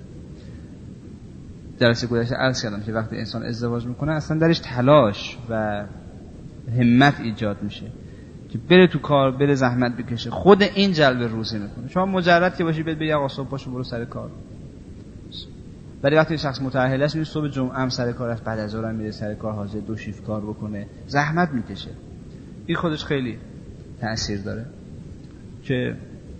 درس گذشته عرض کردم که وقتی انسان ازدواج میکنه اصلا درش تلاش و همت ایجاد میشه که بره تو کار، بره زحمت بکشه. خود این جلب روزی میکنه. شما مجرد که باشی بهت بگه آقا صبح پاشو برو سر کار، ولی وقتی شخص متأهل است میره صبح جمعه هم سر کار است، بعد از ظهر هم میره سر کار، حاضر دو شیفت کار بکنه، زحمت میکشه. این خودش خیلی تأثیر داره که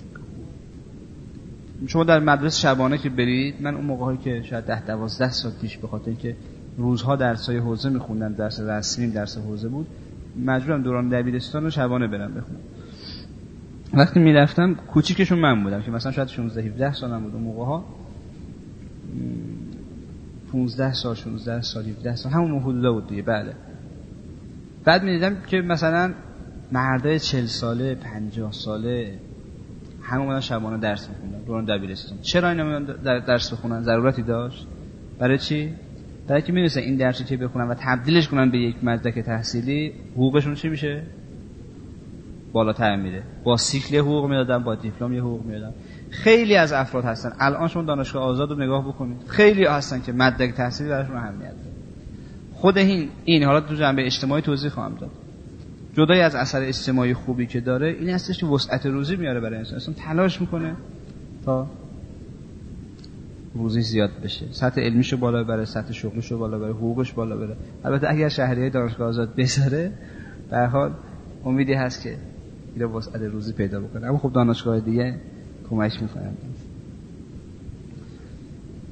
شما در مدرسه شبانه که برید، من اون موقعی که شاید ده دوازده سال پیش به خاطر اینکه روزها درسای حوزه میخوندم، درس رسمی درس حوزه بود، مجبورم دوران دبیرستان رو شبانه برم بخونم. وقتی میرفتم کوچیکشون من بودم که مثلا شاید شانزده هفده سالم بود اون موقع‌ها، پانزده سال شانزده سال هفده سال همون حدودا بود دیگه. بله. بعد می‌دیدم که مثلا مردای چهل ساله پنجاه ساله همه اومدن شبانه درس می‌خوندن دوران دبیرستان. چرا اینا اومدن درس بخونن؟ ضرورتی داشت؟ برای چی؟ برای که می‌دونن این درسی که بخونن و تبدیلش کنن به یک مدرک تحصیلی حقوقشون چی میشه؟ بالاتر میره. با سیکل حقوق میدادن، با دیپلم یه حقوق میدادن. خیلی از افراد هستن الان شما دانشگاه آزاد رو نگاه بکنید، خیلی هستن که مدرک تحصیلی براشون اهمیت داره. خود این این حالا تو جنبه اجتماعی توضیح خواهم داد. جدای از اثر اجتماعی خوبی که داره این هستش که وسعت روزی میاره برای انسان. اصلا تلاش میکنه تا روزی زیاد بشه، سطح علمیشو بالا ببره، سطح شغلیشو بالا ببره، حقوقش بالا بره. البته اگر شهریه دانشگاه آزاد بذاره به هر حال امیدی هست که اینا وسعت روزی پیدا بکنه. اما خب دانشگاه دیگه کمک میکنن.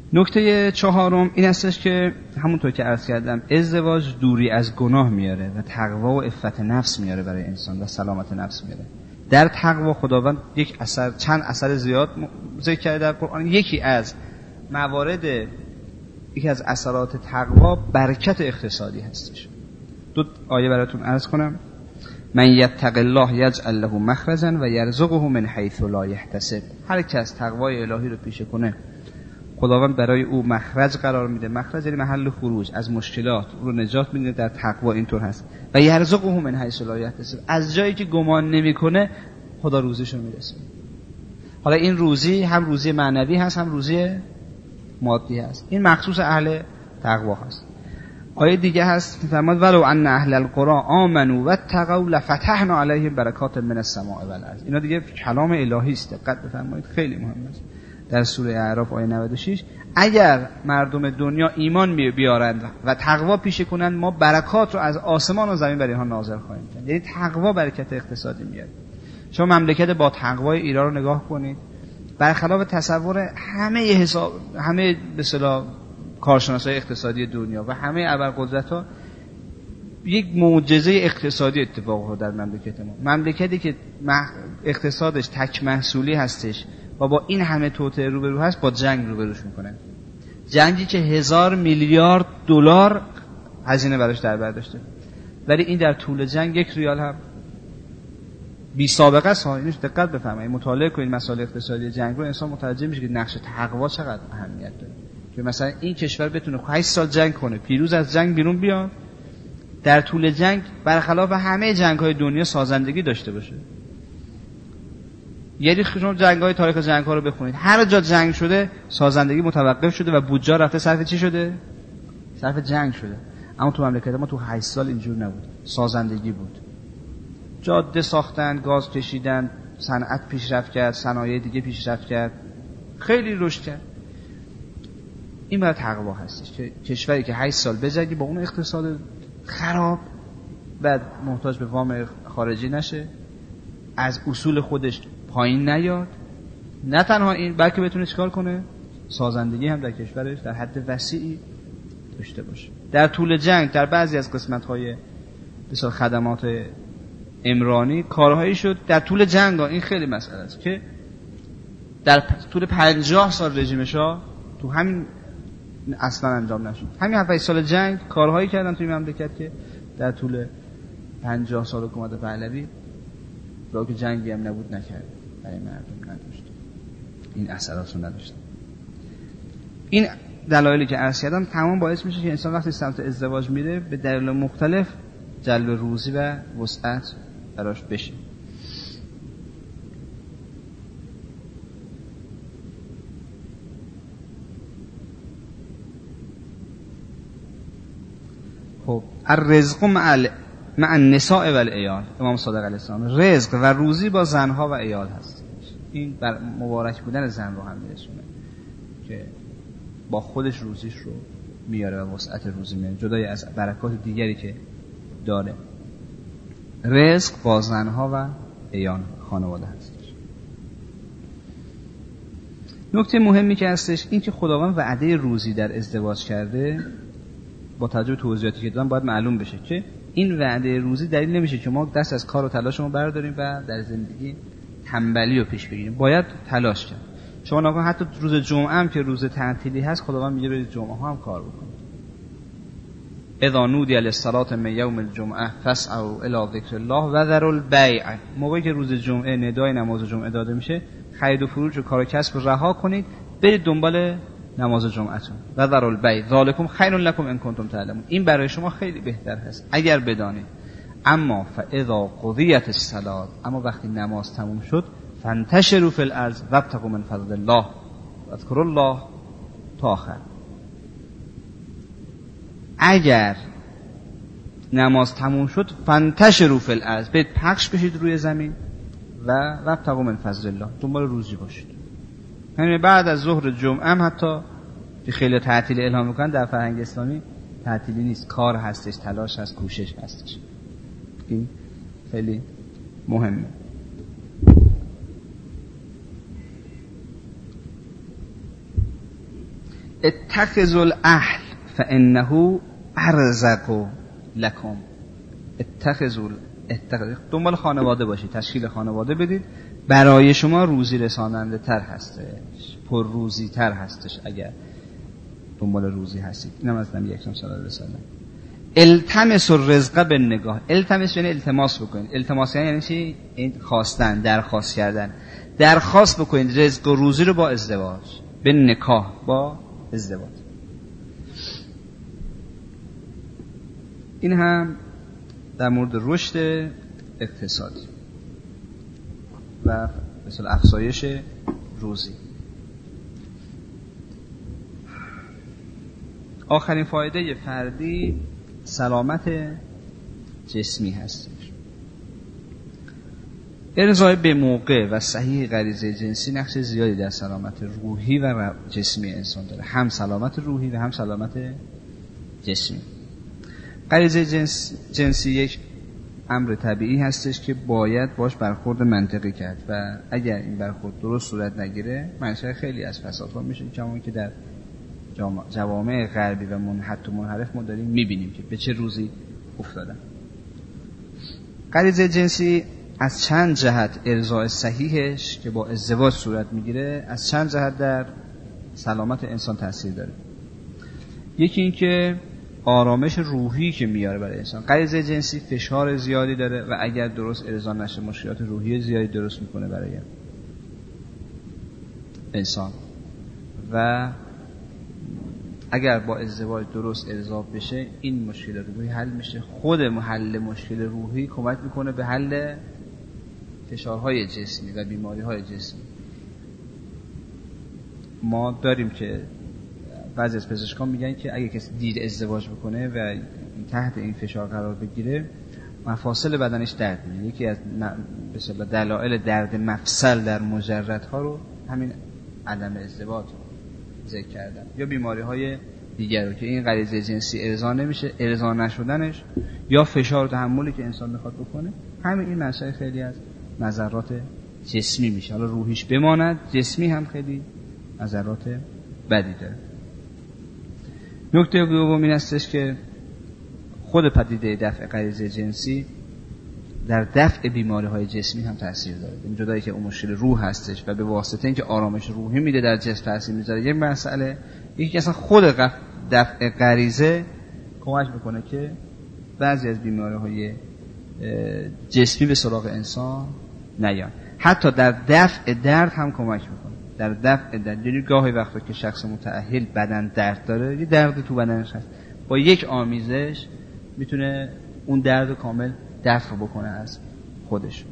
نکته چهارم این هستش که همونطور که عرض کردم ازدواج دوری از گناه میاره و تقوا و عفت نفس میاره برای انسان و سلامت نفس میاره. در تقوا خداوند یک اثر چند اثر زیاد ذکر کرده در قرآن. یکی از موارد یکی از اثرات تقوا برکت اقتصادی هستش. دو آیه براتون عرض کنم. من یتق الله یجعل له مخرجا و یرزقه من حیث لا یحتسب. هر کس تقوای الهی رو پیشه کنه خداوند برای او مخرج قرار میده. مخرج یعنی محل خروج از مشکلات، رو نجات میده. در تقوا اینطور هست. و یرزقه من حیث لا یحتسب، از جایی که گمان نمیکنه خدا روزیشو میرسونه. حالا این روزی هم روزی معنوی هست هم روزی مادی هست. این مخصوص اهل تقوا هست. آیه دیگه هست میفرماد ولو ان اهل القرى آمنوا واتقوا لفتحنا علیهم برکات من السماء والارض. اینا دیگه کلام الهی است، دقت بفرمایید، خیلی مهم است. در سوره اعراف آیه نود و شش اگر مردم دنیا ایمان بیارند و تقوا پیشه کنند ما برکات رو از آسمان و زمین برای اینها نازل خواهیم کرد. یعنی تقوا برکت اقتصادی میاره. شما مملکت با تقوای ایران رو نگاه کنید، برخلاف تصور همه حساب همه به اصطلاح کارشناسای اقتصادی دنیا و همه ابرقدرت‌ها یک معجزه اقتصادی اتفاق افتاد در مملکت ما. مملکتی که اقتصادش تک محصولی هستش و با این همه توطئه روبرو هست با جنگ روبروش میکنه. جنگی که هزار میلیارد دلار هزینه براش در بر داشته، ولی این در طول جنگ یک ریال هم بی سابقه است. اینش دقت بفرمایید، مطالعه کنید مسائل اقتصادی جنگ رو، انسان متوجه میشه که نقش تقوا چقدر اهمیت داره. که مثلا این کشور بتونه هشت سال جنگ کنه، پیروز از جنگ بیرون بیاد، در طول جنگ برخلاف همه جنگ‌های دنیا سازندگی داشته باشه. یعنی شما جنگ‌های تاریخ جنگ‌ها رو بخونید، هر جا جنگ شده سازندگی متوقف شده و بودجه رفته صرف چی شده؟ صرف جنگ شده. اما تو مملکت ما تو هشت سال اینجور نبود، سازندگی بود. جاده ساختن، گاز کشیدن، صنعت پیشرفت کرد، صنایع دیگه پیشرفت کرد، خیلی رشد کرد. این برای تقوا هستش که کشوری که هشت سال بجنگه با اون اقتصاد خراب، بعد محتاج به وام خارجی نشه، از اصول خودش پایین نیاد، نه تنها این بلکه بتونه چیکار کنه؟ سازندگی هم در کشورش در حد وسیعی داشته باشه. در طول جنگ در بعضی از قسمت‌های مثلا خدمات عمرانی کارهایی شد در طول جنگ ها. این خیلی مسئله است که در طول پنجاه سال رژیم شاه تو همین اصلا انجام نشد. همین هفت سال جنگ کارهایی کردن توی مملکت که در طول پنجاه سال حکومت پهلوی را که جنگی هم نبود نکرد، برای مردم نداشت، این اثرات رو نداشت. این دلایلی که عرض کردم تمام باعث میشه که انسان وقتی سمت ازدواج میره به دلایل مختلف جلب روزی و وسعت براش بشه. خب الرزق مع مع النساء و العیال. امام صادق علیه السلام رزق و روزی با زنها و عیال هست. این بر مبارک بودن زن رو هم میرسونه که با خودش روزیش رو میاره و وسعت روزی میاره، جدای از برکات دیگری که داره. رزق با زنها و عیال خانواده هستش. نکته مهمی که هستش این که خداوند وعده روزی در ازدواج کرده. با توجه به توضیحاتی که دادم باید معلوم بشه که این وعده روزی دلیل نمیشه که ما دست از کار و تلاشمون برداریم و در زندگی تنبلی رو پیش بگیریم. باید تلاش کرد. شما نگاه حتی روز جمعه هم که روز تعطیلی هست خداوند میگه برید جمعه ها هم کار بکنید. اذا نودی للصلاة من یوم الجمعه فاسعوا الی ذکر الله و ذروا البیع. موقعی که روز جمعه ندای نماز جمعه داده میشه خرید و فروش و کار و کسب رها کنید، برید دنبال نماز جمعتون. و ذروا البیع ذالکم خیر لکم ان کنتم تعلمون. این برای شما خیلی بهتر هست اگر بدانید. اما فاذا قضیت الصلاة، اما وقتی نماز تموم شد، فانتشروا فی الارض وابتغوا من فضل الله واذکروا الله تا آخر. اگر نماز تموم شد فانتشروا فی الارض، برید پخش بشید روی زمین و وابتغوا من فضل الله، دنبال روزی باشید. یعنی بعد از ظهر جمعه هم حتی که خیلی تعطیل اعلام میکنن، در فرهنگ اسلامی تعطیلی نیست، کار هستش، تلاش هست، کوشش هستش. این خیلی مهمه. اتخذوا الاهل فانه ارزق لكم. اتخذوا اتخذ دنبال خانواده باشید، تشکیل خانواده بدید، برای شما روزی رساننده تر هستش، پر روزی تر هستش اگر دنبال روزی هستید. اینم از نبی اکرم صلی الله علیه و سلم. التمس الرزق بالنگاه. التمس یعنی التماس بکنید. التماس یعنی چی؟ این خواستن، درخواست کردن. درخواست بکنید رزق و روزی رو با ازدواج، به نکاح، با ازدواج. این هم در مورد رشد اقتصادی و مثل افزایش روزی. آخرین فایده فردی سلامت جسمی هستش. ارضای به موقع و صحیح غریزه جنسی نقش زیادی در سلامت روحی و جسمی انسان داره، هم سلامت روحی و هم سلامت جسمی. غریزه جنس، جنسی یک امر طبیعی هستش که باید باش برخورد منطقی کرد و اگر این برخورد درست صورت نگیره منشأ خیلی از فسادها میشه، کما که در جوامع غربی و منحط و منحرف ما داریم میبینیم که به چه روزی افتادن. غریزه جنسی از چند جهت ارضاء صحیحش که با ازدواج صورت میگیره از چند جهت در سلامت انسان تاثیر داره. یکی این که آرامش روحی که میاره برای انسان. غریزه جنسی فشار زیادی داره و اگر درست ارضا نشه مشکلات روحی زیادی درست میکنه برای انسان و اگر با ازدواج درست ارضا بشه این مشکل روحی حل میشه. خود حل مشکل روحی کمک میکنه به حل فشارهای جسمی و بیماریهای جسمی. ما داریم که بعضی از پزشکان میگن که اگه کسی دیر ازدواج بکنه و تحت این فشار قرار بگیره مفاصل بدنش درد میکنه. یکی از به اصطلاح دلایل درد مفصل در مجردها رو همین عدم ازدواج ذکر کردن، یا بیماری‌های دیگر رو که این غریزه جنسی ارضا نمیشه، ارضا نشدنش یا فشار و تحملی که انسان میخواد بکنه، همین این منشأ خیلی از نظرات جسمی میشه. حالا روحیش بماند، جسمی هم خیلی نظرات بدی داره. نکته دوم این هستش که خود پدیده دفع غریزه جنسی در دفع بیماری‌های جسمی هم تاثیر داره. این جدایی که اون مشکل روح هستش و به واسطه اینکه آرامش روحی میده در جسم تاثیر میذاره یک مسئله، یکی که اصلا خود دفع غریزه کمک میکنه که بعضی از بیماری‌های جسمی به سراغ انسان نیان. حتی در دفع درد هم کمک میکنه. در دفع درد، یعنی گاهی وقتا که شخص متأهل بدن درد داره، یه درد تو بدنش هست، با یک آمیزش میتونه اون درد کامل دفع بکنه از خودش.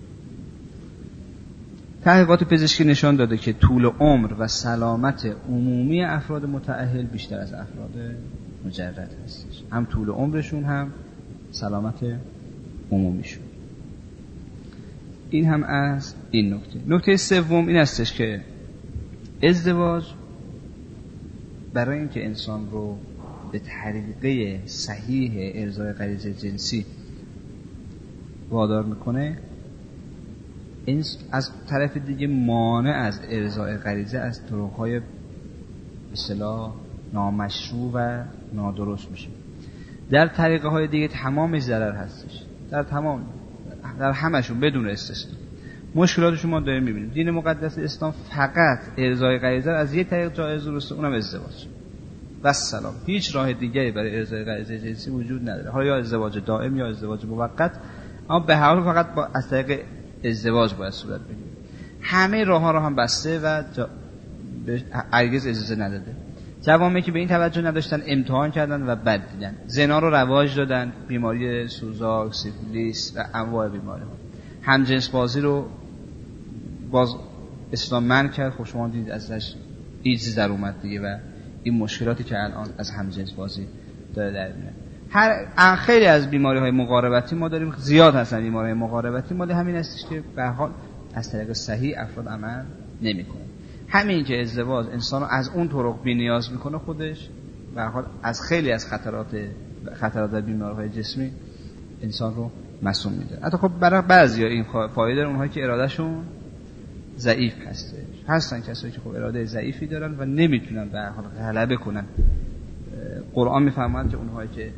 تحقیقات پزشکی نشان داده که طول عمر و سلامت عمومی افراد متأهل بیشتر از افراد مجرد هستش، هم طول عمرشون هم سلامت عمومیشون. این هم از این نکته. نکته سوم این هستش که ازدواج برای اینکه انسان رو به طریقه صحیح ارضای غریزه جنسی وادار میکنه، این از طرف دیگه مانع از ارضای غریزه از طرق‌های به اصطلاح نامشروع و نادرست میشه. در طریقه های دیگه تمامش ضرر هستش، در تمام در همشون بدون استثنا. مشکلاتش ما داریم میبینیم. دین مقدس اسلام فقط ارضای غریزه از یک طریق جایز درسته، اونم ازدواج. و سلام. هیچ راه دیگه‌ای برای ارضای غریزه جنسی وجود نداره. حالا یا ازدواج دائم یا ازدواج موقت، اما به هر حال فقط با از طریق ازدواج باید صورت بگیره. همه راه‌ها رو هم بسته و جا... به هرگز اجازه نداده. جوامعی که به این توجه نداشتن امتحان کردن و بد دیدن. زنا رو رواج دادن، بیماری سوزاک، سیفیلیس و انواع بیماری‌ها. همجنس بازی رو باز اسلام منع کرد. خب شما دیدید ازش ایدز در اومد دیگه و این مشکلاتی که الان از همجنس بازی داره در میاد. هر خیلی از بیماری‌های مقاربتی ما داریم، زیاد هستن بیماری‌های مقاربتی، مال همین هستش که به هر حال از طریق صحیح افراد عمل نمی‌کنه. همین که ازدواج انسانو از اون طرق بی‌نیاز میکنه، خودش به هر حال از خیلی از خطرات خطرات بیماری‌های جسمی انسان رو مسئول میده. حتی خب برای بعضیا این فایده اونهایی که ارادهشون ضعیف هستش. هستن کسایی که خب اراده ضعیفی دارن و نمیتونن به هر حال غلبه کنن. قرآن میفرماید که اونهایی که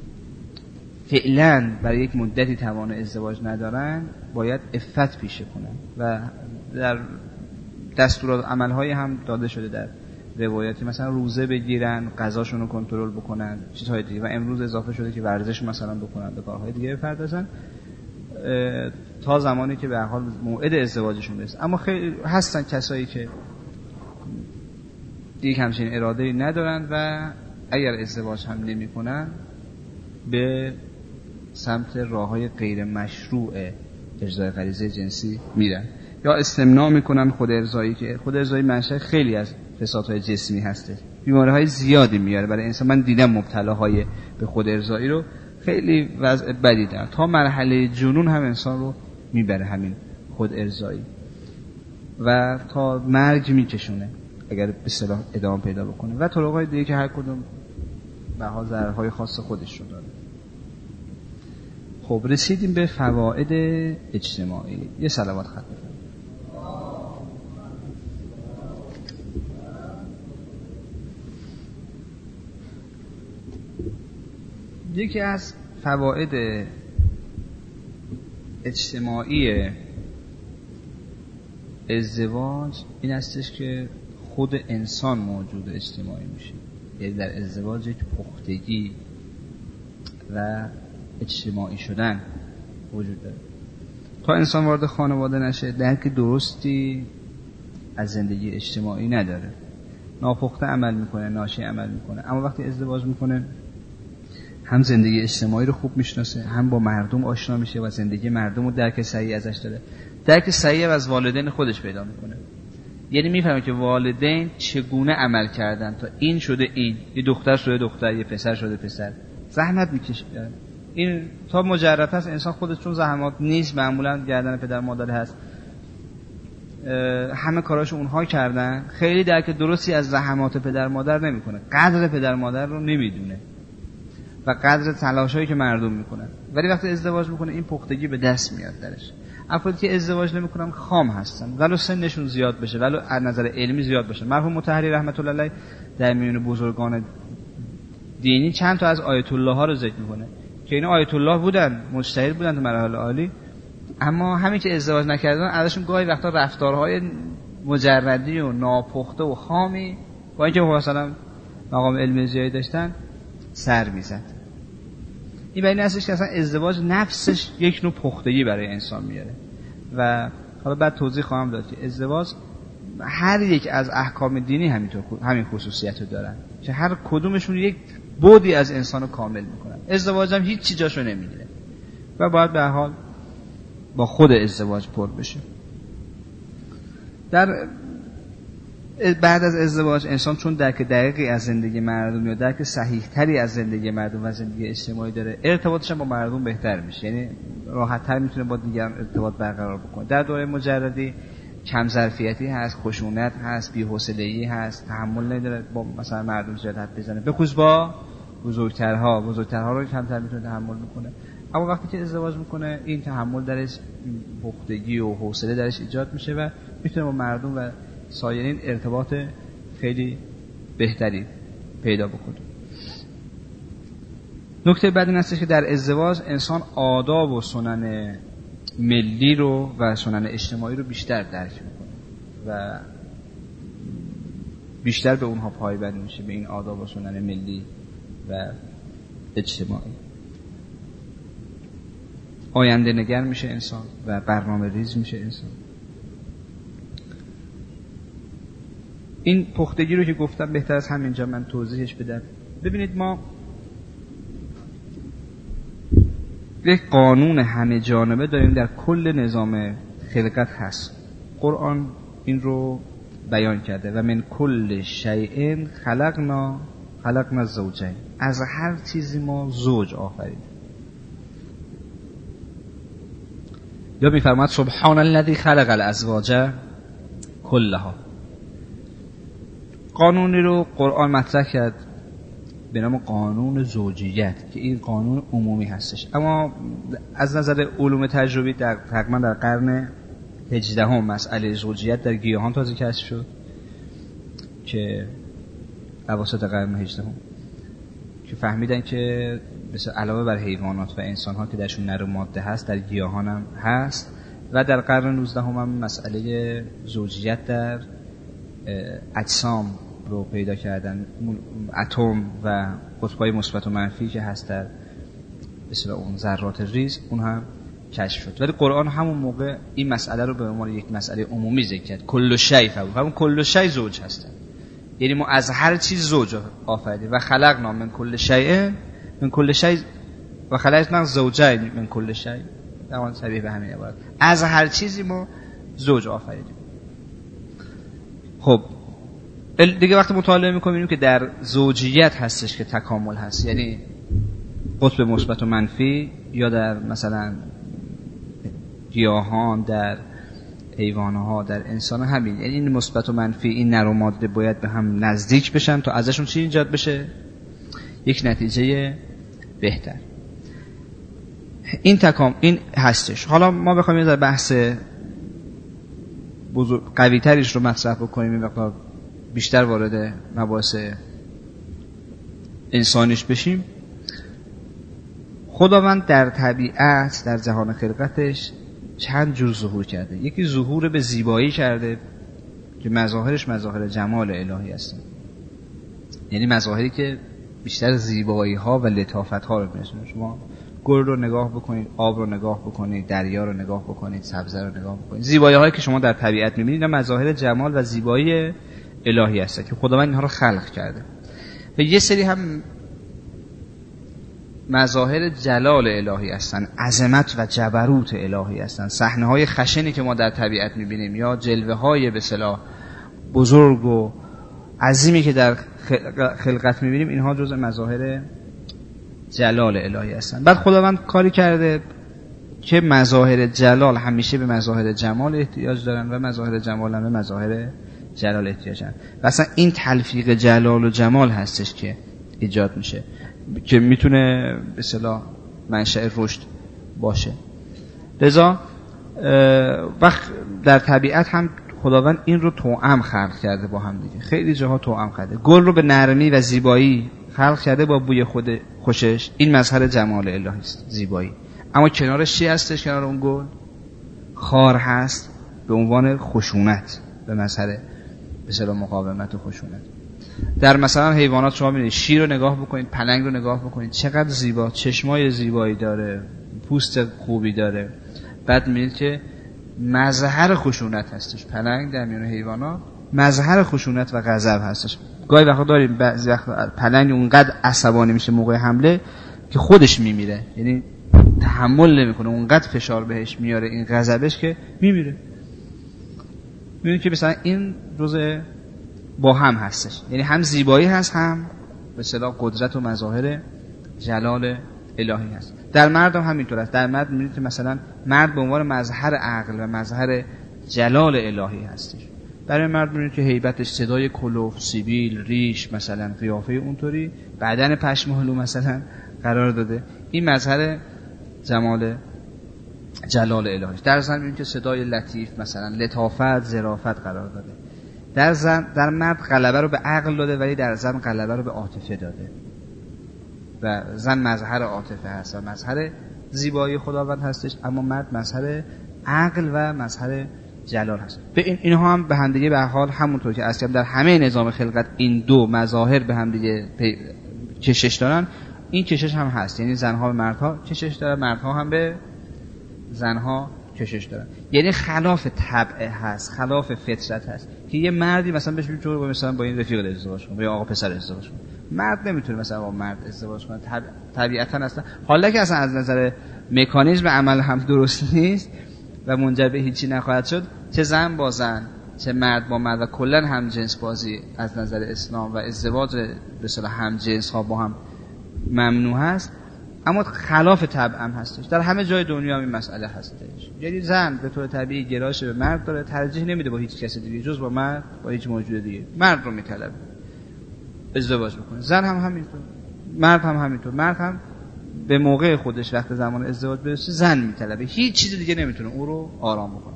فعلا برای یک مدتی توان ازدواج ندارن باید عفت پیشه کنن و در دستورالعمل‌های هم داده شده در روایاتی، مثلا روزه بگیرن، غذاشون رو کنترل بکنن، چیزهای دیگه. و امروز اضافه شده که ورزش مثلا بکنن، به کارهای دیگه بپردازن تا زمانی که به هر حال موعد ازدواجشون برسه. اما خیلی هستن کسایی که دیگه همچین اراده‌ای ندارن و اگر ازدواج هم نمی‌کنن به سمت راه‌های غیر مشروع ارضای غریزه جنسی میرن یا استمناء میکنن خود ارضایی، که خود ارضایی منشأ خیلی از فسادهای جسمی هسته، بیماری‌های زیادی میاره برای انسان. من دیدم مبتلاهای به خود ارضایی رو، خیلی وضع بدی داره، تا مرحله جنون هم انسان رو میبره همین خود ارضایی و تا مرگ میکشونه اگر به اصطلاح ادامه پیدا بکنه و طرق‌های دیگه که هر کدوم به ها ضررهای خاص خودش رو داره. خب رسیدیم به فواید اجتماعی. یه صلوات ختم کنیم. یکی از فواید اجتماعی ازدواج این استش که خود انسان موجود اجتماعی میشه. یعنی در ازدواج یک پختگی و اجتماعی شدن وجود داره. تا انسان وارد خانواده نشه درک درستی از زندگی اجتماعی نداره، ناپخته عمل میکنه، ناشی عمل میکنه. اما وقتی ازدواج میکنه هم زندگی اجتماعی رو خوب میشناسه، هم با مردم آشنا میشه و زندگی مردم رو درک صحیح ازش داره. درک صحیح از والدین خودش پیدا میکنه. یعنی میفهمه که والدین چگونه عمل کردن تا این شده این، یه دختر شده دختر، یه پسر شده پسر، زحمت میکشه. این تا مجرد هست انسان خودش، چون زحمات نیست، معمولا گردن پدر مادر هست، همه کاراشو اونها کردن، خیلی درک درستی از زحمات پدر مادر نمیکنه، قدر پدر مادر رو نمیدونه و قدر تلاشایی که مردم میکنن. ولی وقتی ازدواج میکنه این پختگی به دست میاد درش. افرادی که ازدواج نمیکنن خام هستن، ولو سنشون زیاد بشه، ولو از نظر علمی زیاد بشه. مرحوم مطهری رحمت الله علیه در میون بزرگان دینی چند تا از آیت الله ها رو ذکر میکنه که اینا آیت الله بودن، مجتهد بودن تو مراحل عالی، اما همین که ازدواج نکردن ازشون گاهی وقتا رفتارهای مجردی و ناپخته و خامی با اینکه مثلا مقام علمی زیادی داشتن سر میزد. این به این هستش که اصلا ازدواج نفسش یک نوع پختگی برای انسان میاره و حالا بعد توضیح خواهم داد که ازدواج هر یک از احکام دینی همینطور همین خصوصیت رو دارن که هر کدومشون یک بعدی از انسان رو کامل میکنن. ازدواج هم هیچ چی جاشو نمیگیره و باید به هر حال با خود ازدواج پر بشه. در بعد از ازدواج انسان چون درک دقیقی از زندگی مردم یا درک صحیح تری از زندگی مردم و زندگی اجتماعی داره، ارتباطش هم با مردم بهتر میشه، یعنی راحت تر میتونه با دیگران ارتباط برقرار بکنه. در دوره مجردی کم ظرفیتی هست، خشونت هست، بی‌حوصله‌ای هست، تحمل نداره با مثلا مردم زیاد حرف بزنه، بخصوص با بزرگترها بزرگترها رو کمتر میتونه تحمل بکنه. اما وقتی که ازدواج میکنه این تحمل درش، پختگی و حوصله درش ایجاد میشه و میتونه با مردم و سایرین ارتباط خیلی بهتری پیدا بکنه. نکته بعد این است که در ازدواج انسان آداب و سنن ملی رو و سنن اجتماعی رو بیشتر درک میکنه و بیشتر به اونها پایبند میشه، به این آداب و سنن ملی و اجتماعی. آینده نگر میشه انسان و برنامه ریز میشه انسان. این پختگی رو که گفتم بهتر از همینجا من توضیحش بدم. ببینید ما یک قانون همه جانبه داریم در کل نظام خلقت هست. قرآن این رو بیان کرده و من کل شیء خلقنا خلقنا زوجین، از هر چیزی ما زوج آفریدیم. یا می‌فرماید سبحان الذی خلق الازواج کلها. قانونی رو قرآن مطرح کرد به نام قانون زوجیت که این قانون عمومی هستش، اما از نظر علوم تجربی در تقریبا در قرن هجدهم مسئله زوجیت در گیاهان تازه کشف شد که اواسط قرن هجدهم که فهمیدن که مثل علاوه بر حیوانات و انسان‌ها که درشون نر و ماده هست در گیاهان هم هست. و در قرن نوزدهم هم مسئله زوجیت در اجسام رو پیدا کردن، اتم و قطب‌های مثبت و منفی که هست در مثل اون ذرات ریز، اون هم کشف شد. ولی قرآن همون موقع این مسئله رو به عنوان یک مسئله عمومی ذکر کرد. کل شیء فهو، همون کل شیء زوج هستن، یعنی ما از هر چیز زوج آفریدیم. و خلقنا من کل شیء من کل شیء و خلقنا زوجین من کل شیء، تمام شبیه به همین عبارت. از هر چیزی ما زوج آفریدیم. خب دیگه وقتی مطالعه می‌کنیم که در زوجیت هستش که تکامل هست، یعنی قطب مثبت و منفی، یا در مثلا گیاهان، در حیوانات، در انسان همین، یعنی این مثبت و منفی، این نر و ماده باید به هم نزدیک بشن تا ازشون چی ایجاد بشه؟ یک نتیجه بهتر. این تکام این هستش. حالا ما بخوایم در بحث بزرگ قوی تریش رو مطرح بکنیم، این وقتا بیشتر وارد مباحث انسانیش بشیم. خداوند در طبیعت، در جهان خلقتش چند جور ظهور کرده. یکی ظهور به زیبایی کرده که مظاهرش مظاهر جمال الهی هستن، یعنی مظاهری که بیشتر زیبایی ها و لطافت ها رو می‌رسونه. شما گل رو نگاه بکنید، آب رو نگاه بکنید، دریا رو نگاه بکنید، سبزه رو نگاه بکنید، زیبایی هایی که شما در طبیعت می‌بینید اینا مظاهر جمال و زیبایی الهی هستن که خداوند اینها رو خلق کرده. و یه سری هم مظاهر جلال الهی هستن، عظمت و جبروت الهی هستن. صحنه‌های خشنی که ما در طبیعت می‌بینیم یا جلوه‌های به اصطلاح بزرگ و عظیمی که در خلقت می‌بینیم، اینها جزء مظاهر جلال الهی هستن. بعد خداوند کاری کرده که مظاهر جلال همیشه به مظاهر جمال احتیاج دارن و مظاهر جمال هم به مظاهر جلال احتیاج دارن. و اصلا این تلفیق جلال و جمال هستش که ایجاد میشه که میتونه به اصطلاح منشأ رشد باشه. لذا وقت در طبیعت هم خداوند این رو توأم خلق کرده با هم دیگه. خیلی جاها توأم کرده. گل رو به نرمی و زیبایی خلق کرده با بوی خود خوشش، این مظهر جمال الهی است، زیبایی. اما کنارش چی هستش؟ کنار اون گل خار هست به عنوان خشونت، به مظهر به اصطلاح مقاومت و خشونت. در مثلا حیوانات شما می‌بینید شیر رو نگاه بکنید، پلنگ رو نگاه بکنید، چقدر زیبا، چشمای زیبایی داره، پوست خوبی داره. بعد می‌بینید که مظهر خشونت هستش. پلنگ در میان حیوانات مظهر خشونت و غضب هستش. گاهی وقتا داریم بعضی وقتا پلنگ اونقدر عصبانی میشه موقع حمله که خودش میمیره، یعنی تحمل نمیکنه، اونقدر فشار بهش میاره این غضبش که میمیره. می‌بینید که مثلا این جزء با هم هستش، یعنی هم زیبایی هست، هم به اصطلاح قدرت و مظاهر جلال الهی هست. در مرد هم همینطور است. در مرد می‌بینید که مثلا مرد به عنوان مظهر عقل و مظهر جلال الهی هستش. برای مرد می‌بینید که هیبتش، صدای کلوف، سیبیل، ریش، مثلا قیافه اونطوری، بدن پشمالو مثلا قرار داده. این مظهر جمال جلال الهی. در زن می‌بینید که صدای لطیف، مثلا لطافت، ظرافت قرار داده. در زن در مرد غلبه رو به عقل داده، ولی در زن غلبه رو به عاطفه داده. و زن مظهر عاطفه هست و مظهر زیبایی خداوند هستش، اما مرد مظهر عقل و مظهر جلال هست. به این اینها هم به هم دیگه به حال همونطور که اصلا در همه نظام خلقت این دو مظاهر به هم دیگه کشش دارن، این کشش هم هست. یعنی زنها به مردها کشش دارن، مردها هم به زنها کشش دارن. یعنی خلاف طبع هست، خلاف فطرت هست که یه مردی مثلا بهش میگه تو مثلا با این رفیق ازدواج کن، یا آقا پسر ازدواج کن. مرد نمیتونه مثلا با مرد ازدواج کنه، طب... طبیعتا اصلا. حالا که اصلا از نظر مکانیزم عمل هم درست نیست و منجر به هیچی نخواهد شد، چه زن با زن، چه مرد با مرد و کلا هم جنس بازی از نظر اسلام و ازدواج به اصطلاح هم جنس ها با هم ممنوع هست، اما خلاف طبع هم هستش. در همه جای دنیا هم این مسئله هستش. یعنی زن به طور طبیعی گرایش به مرد داره، ترجیح نمیده با هیچ کس دیگه جز با مرد، با هیچ موجود دیگه. مرد رو میطلبه ازدواج بکنه. زن هم همینطور، مرد هم همینطور. مرد هم به موقع خودش وقت زمان ازدواج برسه زن میطلبه، هیچ چیز دیگه نمیتونه او رو آرام بکنه.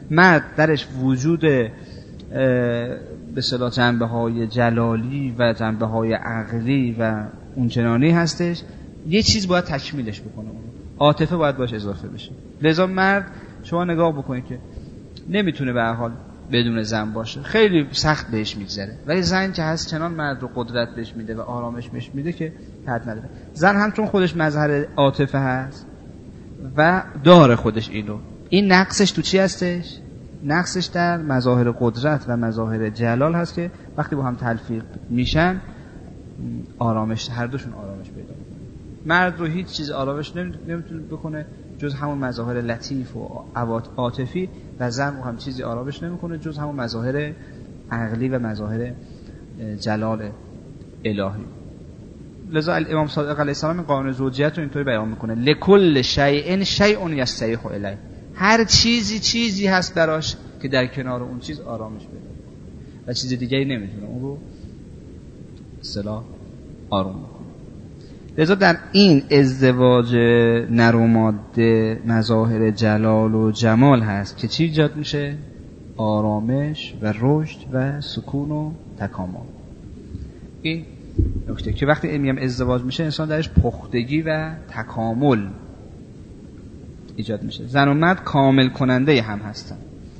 مرد درش وجود به اصطلاح جنبه‌های جلالی و جنبه‌های عقلی و اونچنانی هستش، یه چیز باید تکمیلش بکنه، عاطفه باید باش اضافه بشه. لذا مرد شما نگاه بکنید که نمیتونه به هر حال بدون زن باشه، خیلی سخت بهش میگذره، ولی زن که هست چنان مرد رو قدرت بهش میده و آرامش بهش میده که حد نداره. زن هم چون خودش مظهر عاطفه هست و داره خودش اینو، این نقصش تو چی هستش؟ نقصش در مظاهر قدرت و مظاهر جلال هست که وقتی با هم تلفیق میشن آرامش، هر دوشون آرامش پیدا میکنه. مرد رو هیچ چیز آرامش نمیتونه بکنه جز همون مظاهر لطیف و عاطفی، و زن رو هم چیزی آرامش نمیکنه جز همون مظاهر عقلی و مظاهر جلال الهی. لذا امام صادق علیه السلام قانون زوجیت رو اینطوری بیان میکنه: لکل شیء شیء یستریح الیه. هر چیزی چیزی هست براش که در کنار اون چیز آرامش بده و چیز دیگری نمیتونه اون رو اصطلاح آروم بکنه. لذا در این ازدواج نر و ماده مظاهر جلال و جمال هست که چی ایجاد میشه؟ آرامش و رشد و سکون و تکامل. این نکته که وقتی میگم ازدواج میشه انسان درش پختگی و تکامل ایجاد میشه. زن و مرد کامل کننده هم هستن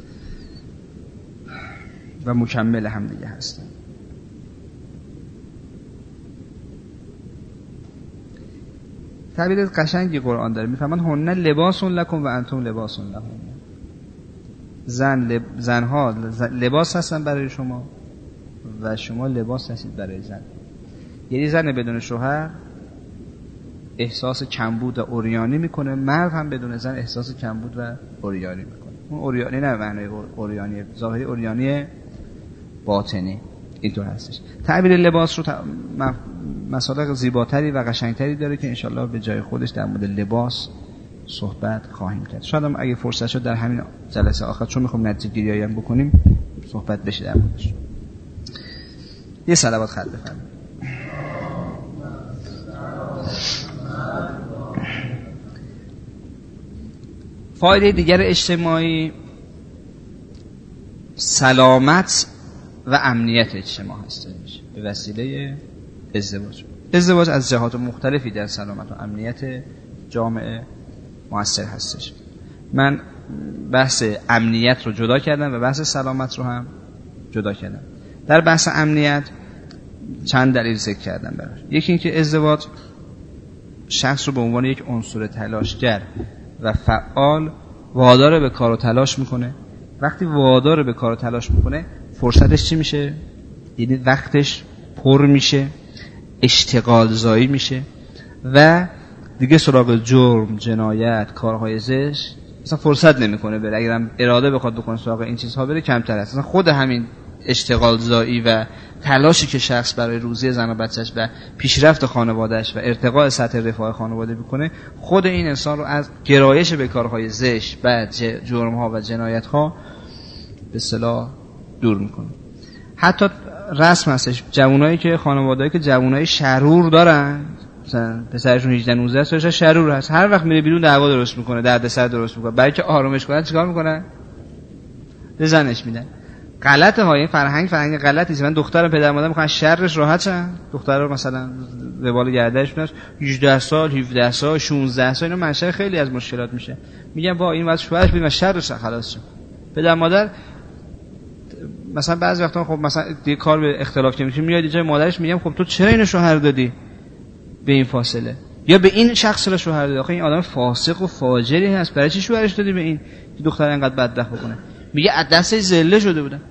و مکمل هم دیگه هستن. تعبیر قشنگی قرآن داره، میفهمن هن لباس لکم و انتم لباس لهم. زن لب... زنها لباس هستن برای شما و شما لباس هستید برای زن. یعنی زن بدون شوهر احساس کمبود و عریانی میکنه، مرد هم بدون زن احساس کمبود و عریانی میکنه. اون عریانی نه به معنای عریانی ظاهری، عریانی باطنی اینطور هستش. تعبیر لباس رو ت... مسائل زیباتری و قشنگتری داره که انشالله به جای خودش در مورد لباس صحبت خواهیم کرد. شاید هم اگه فرصت شد در همین جلسه آخر، چون میخوام نتیجه گیری هم بکنیم، صحبت بشه در موردش. یه صلوات خط بفرمایید. فایده دیگر اجتماعی سلامت و امنیت اجتماع هست به وسیله ازدواج. ازدواج از جهات مختلفی در سلامت و امنیت جامعه مؤثر هستش. من بحث امنیت رو جدا کردم و بحث سلامت رو هم جدا کردم. در بحث امنیت چند دلیل ذکر کردم براش. یکی این که ازدواج شخص رو به عنوان یک عنصر تلاشگر و فعال وادار به کار و تلاش میکنه. وقتی وادار به کار و تلاش میکنه فرصتش چی میشه؟ یعنی وقتش پر میشه، اشتغال زایی میشه و دیگه سراغ جرم، جنایت، کارهای زشت مثلا فرصت نمیکنه بره. اگرم اراده بخواد بکنه سراغ این چیزها بره کمتر است. مثلا خود همین اشتغال زایی و تلاشی که شخص برای روزی زن و بچه‌اش و پیشرفت خانواده‌اش و ارتقاء سطح رفاه خانواده میکنه، خود این انسان رو از گرایش به کارهای زشت و جرم‌ها و جنایت‌ها به اصطلاح دور میکنه. حتی رسم هستش جوانایی که خانواده‌ای که جوانای شرور دارن، مثلا پسرشون هجده نوزده سالشه شرور هست، هر وقت میره بیرون دعوا درست میکنه، دردسر درست میکنه، برای که آرامش کنن چیکار میکنن؟ به زنش میدن. غلطه ها، این فرهنگ فرهنگ غلطی است. من دخترم پدر مادر میخوان شرش راحت شن، دختر رو مثلا روال گردنش میاد هجده سال، هفده سال، شانزده سال، اینا منشأ خیلی از مشکلات میشه. میگم با این واسه شوهرش بدیم شرش خلاص شه. پدر مادر مثلا بعضی وقتا خب مثلا یه کار به اختلاف که میشه میاد جای مادرش میگم خب تو چرا اینو شوهر دادی به این فاصله، یا به این شخص رو شوهر دادی، آخه این آدم فاسق و فاجری هست، برای چی شوهرش دادی به این که دختر اینقدر بدبخت بکنه؟ میگه از دستش ذله شده بودم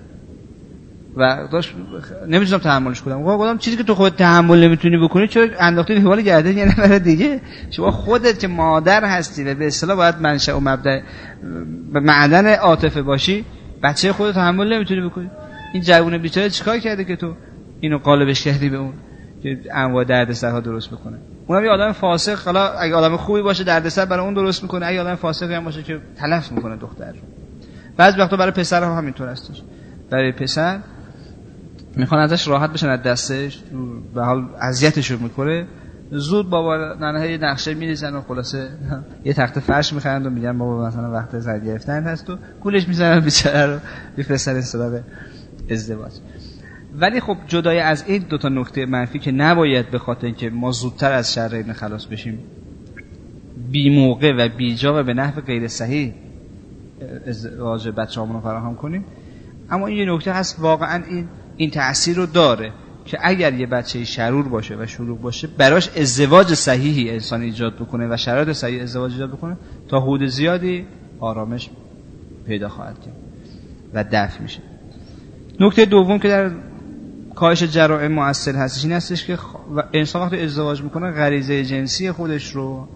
و داشت نمیتونم تحملش کنم. گفتم چیزی که تو خودت تحمل نمیتونی بکنی چرا انداختی دیوال گردن یه نفر دیگه؟ شما خودت که مادر هستی و به اصطلاح باید منشأ و مبدأ معدن عاطفه باشی، بچه خودت تحمل نمیتونی بکنی. این جوون بیچاره چیکار کرده که تو اینو قالبش کردی به اون که انواع دردسرها درست بکنه؟ اونم یه آدم فاسق، حالا اگه آدم خوبی باشه دردسر برای اون درست میکنه، اگه آدم فاسقی هم باشه که تلف میکنه دختر رو. بعضی وقتا برای پسر هم همینطور هستش. برای پسر میخوان ازش راحت بشن از دستش، به حال اذیتش رو میکنه، زود بابا ننه یه نقشه می‌ریزن و خلاصه یه تخت فرش می‌خرن و میگن بابا مثلا وقت زن گرفتن هست و گولش می‌زنن بیچاره رو می‌فرستن سراغ ازدواج. ولی خب جدای از این دو تا نکته منفی که نباید به خاطر اینکه ما زودتر از شر این خلاص بشیم بی موقع و بی جا و به نحو غیر صحیح ازدواج بچه‌هامون رو فراهم کنیم، اما این یه نکته هست واقعا این این تأثیر رو داره که اگر یه بچه شرور باشه و شلوغ باشه براش ازدواج صحیحی انسان ایجاد بکنه و شرایط صحیح ازدواج ایجاد بکنه تا حد زیادی آرامش پیدا خواهد کرد و دفع میشه. نکته دوم که در کاهش جرائم مؤثر هستش این هستش که انسان وقتی ازدواج میکنه غریزه جنسی خودش رو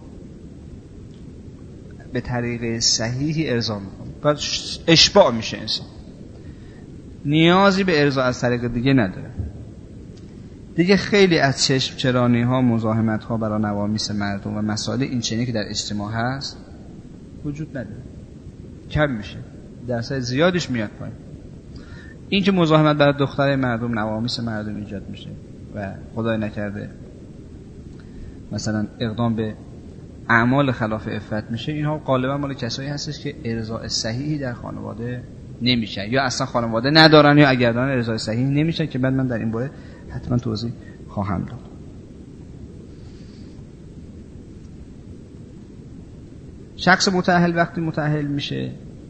به طریق صحیحی ارضا میکنه و اشباع میشه. انسان نیازی به ارضا از طریق دیگه نداره دیگه. خیلی از چشم چرانی ها، مزاحمت ها برای نوامیس مردم و مسائل این چنینی که در اجتماع هست وجود نداره، کم میشه، درصد زیادش میاد پایین. این که مزاحمت برای دختر مردم، نوامیس مردم ایجاد میشه و خدای نکرده مثلا اقدام به اعمال خلاف عفت میشه، اینها غالبا مال کسایی هستش که ارضاء صحیحی در خانواده نمیشن یا اصلا خانواده ندارن یا اگر دارن ارضاء صحیحی نمیشن که بعد من در این باره حتما توضیح خواهم داد. شخص متأهل وقتی متأهل میشه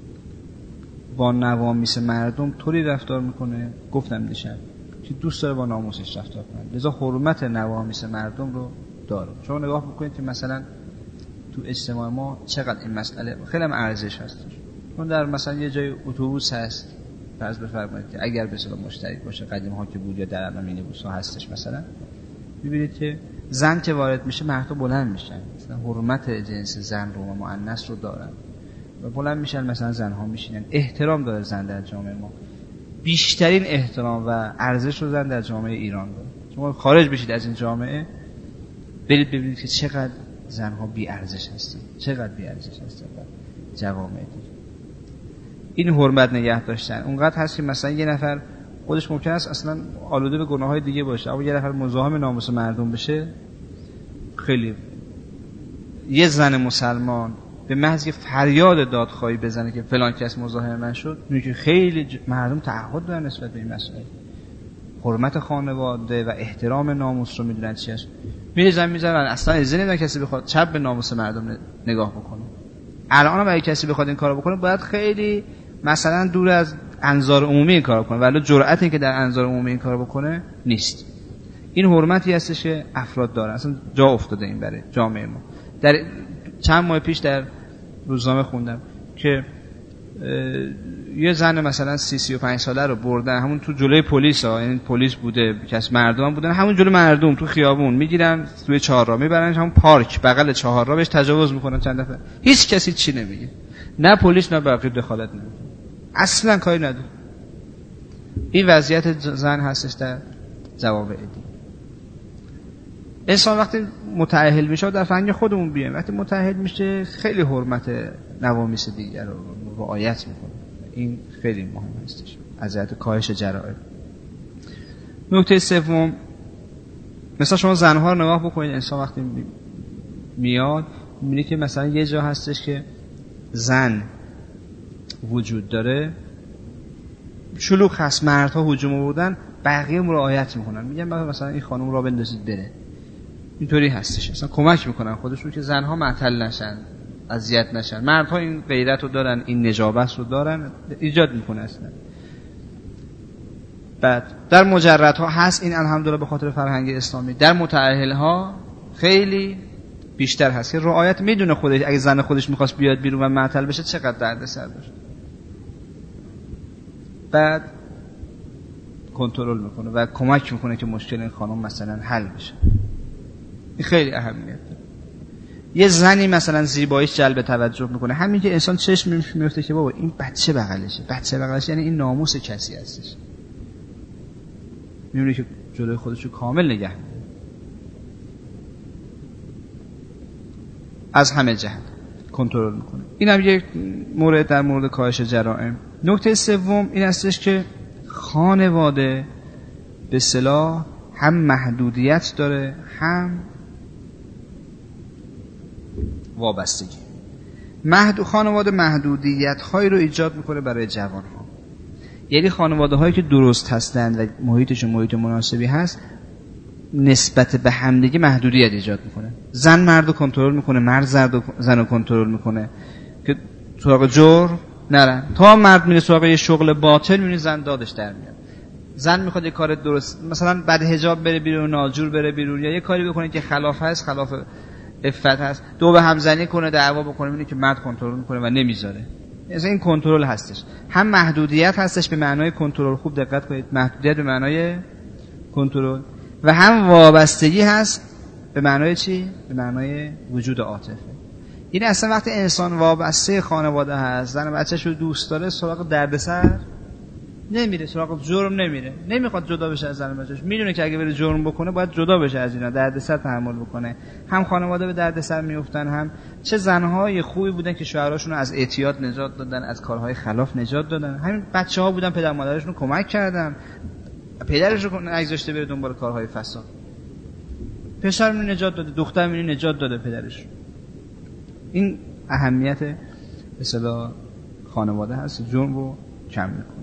با نوامیس مردم طوری رفتار میکنه، گفتم دیشب، که دوست داره با ناموسش رفتار کنه. لذا حرمت نوامیس مردم رو داره. شما نگاه بکنید که مثلا تو اجتماع ما چقدر این مسئله خیلی هم ارزش هست. چون در مثلا یه جای اتوبوس هست، فرض بفرمایید که اگر به اصطلاح مشترک باشه، قدیم ها که بود یا در الان مینیبوس ها هستش، مثلا میبینید که زن که وارد میشه مردها بلند میشن، مثلا حرمت جنس زن رو و مؤنث رو دارن و بلند میشن، مثلا زنها میشینن. احترام داره زن در جامعه ما، بیشترین احترام و ارزش رو زن در جامعه ایران داره. شما خارج بشید از این جامعه برید ببینید که چقدر زنها بی ارزش هستن، چقدر بی ارزش هستن در جوامع دیگه. این حرمت نگه داشتن اونقدر هست که مثلا یه نفر خودش ممکن است اصلا آلوده به گناههای دیگه باشه، اما یه نفر مزاحم ناموس مردم بشه، خیلی یه زن مسلمان به محض فریاد دادخواهی بزنه که فلان کس مزاحم من شد، میگه خیلی ج... مردم تعهد دارن نسبت به این مسائل. حرمت خانواده و احترام ناموس رو میدونن چی هست، میریزن میذارن، اصلا اجازه نمیدن کسی بخواد چپ به ناموس مردم نگاه بکنه. الان هم اگه کسی بخواد این کارو بکنه باید خیلی مثلا دور از انظار عمومی این کارو کنه، ولی جرأت این که در انظار عمومی این کارو بکنه نیست. این حرمتی هستش که افراد دارن، اصلا جا افتاده این برای جامعه ما. در چند ماه پیش در روزنامه خوندم که یه زن مثلا سی سی و پنج ساله رو بردن همون تو جلوی پلیس ها، یعنی پلیس بوده، کس مردم بودن، همون جلوی مردم تو خیابون میگیرن، توی چهارراه میبرن، همون پارک بغل چهارراه بهش تجاوز میکنن چند دفعه، هیچ کسی چی نمیگه، نه پلیس نه بقیه دخالت نمیکنه، اصلا کاری نداره. این وضعیت زن هستش در جوامع دیگه. انسان وقتی متأهل میشه در فرهنگ خودمون بیایم، وقتی متأهل میشه خیلی حرمت نوامیس دیگر رو رعایت میکنه. این خیلی مهم هستش از جهت کاهش جرائم. نکته سوم، مثلا شما زنها رو نگاه بکنید، انسان وقتی میاد میبینی که مثلا یه جا هستش که زن وجود داره، شلوغ هست، مردها هجوم آوردن، بقیه رعایت میکنن، میگن مثلا این خانم را بندازید بره. اینطوری هستش، اصلا کمک میکنن خودشون که زنها معطل نشن، اذیت نشن. مردها این غیرت رو دارن، این نجابت رو دارن، ایجاد میکنه اصلا. بعد در مجردها هست این الحمدلله به خاطر فرهنگ اسلامی، در متأهلها خیلی بیشتر هست که رعایت میدونه خودش، اگه زن خودش میخواست بیاد بیرون و معطل بشه چقدر دردسر باشه، بعد کنترل میکنه و کمک میکنه که مشکل این خانم مثلا حل بشه. این خیلی اهمیت داره. یه زنی مثلا زیباییش جلب توجه میکنه، همین که انسان چشم میفته که بابا این بچه بغلشه، بچه بغلشه یعنی این ناموس کسی هستش، میبینه که جلوی خودشو کامل نگه می‌داره از همه جهت کنترل میکنه. این هم یک مورد در مورد کاهش جرائم. نکته سوم این هستش که خانواده به اصطلاح هم محدودیت داره هم وابستگی. محدود خانواده محدودیت هایی رو ایجاد میکنه برای جوان ها. یعنی خانواده هایی که درست هستند و محیطشون محیط مناسبی هست نسبت به همدیگه محدودیت ایجاد میکنه. زن مرد رو کنترل میکنه، مرد زن رو کنترل میکنه که سراغ جرم نرن. تا مرد میره سراغ یه شغل باطل میبینی زن دادش در میاد. زن میخواد یه کار درست مثلا بعد حجاب بره بیرون، ناجور بره بیرون، یا یه کاری بکنه که خلاف هست، خلاف عفت هست، دو به همزنی کنه، دعوا بکنه، میبینی که مرد کنترل میکنه و نمیذاره. مثلا این کنترل هستش. هم محدودیت هستش به معنای کنترل، خوب دقت کنید، محدودیت به معنای کنترل، و هم وابستگی هست به معنای چی؟ به معنای وجود عاطفه. این اصلا وقتی انسان وابسته خانواده هست، زن و بچه‌ش رو دوست داره، سراغ دردسر نمیره، سراغ جرم نمیره، نمیخواد جدا بشه از زن و بچه‌ش، میدونه که اگه بره جرم بکنه باید جدا بشه از اینا، دردسر تحمل بکنه. هم خانواده به دردسر میافتن، هم چه زنهای خوبی بودن که شوهراشون رو از اعتیاد نجات دادن، از کارهای خلاف نجات دادن. همین بچه‌ها بودن پدر مادرشون رو کمک کردن، پدرش رو نگذاشته بره دنبال کارهای فساد، پسر رو نجات داده، دختر رو نجات داده پدرش. این اهمیت به اصطلاح خانواده هست، جرم رو کم میکنه.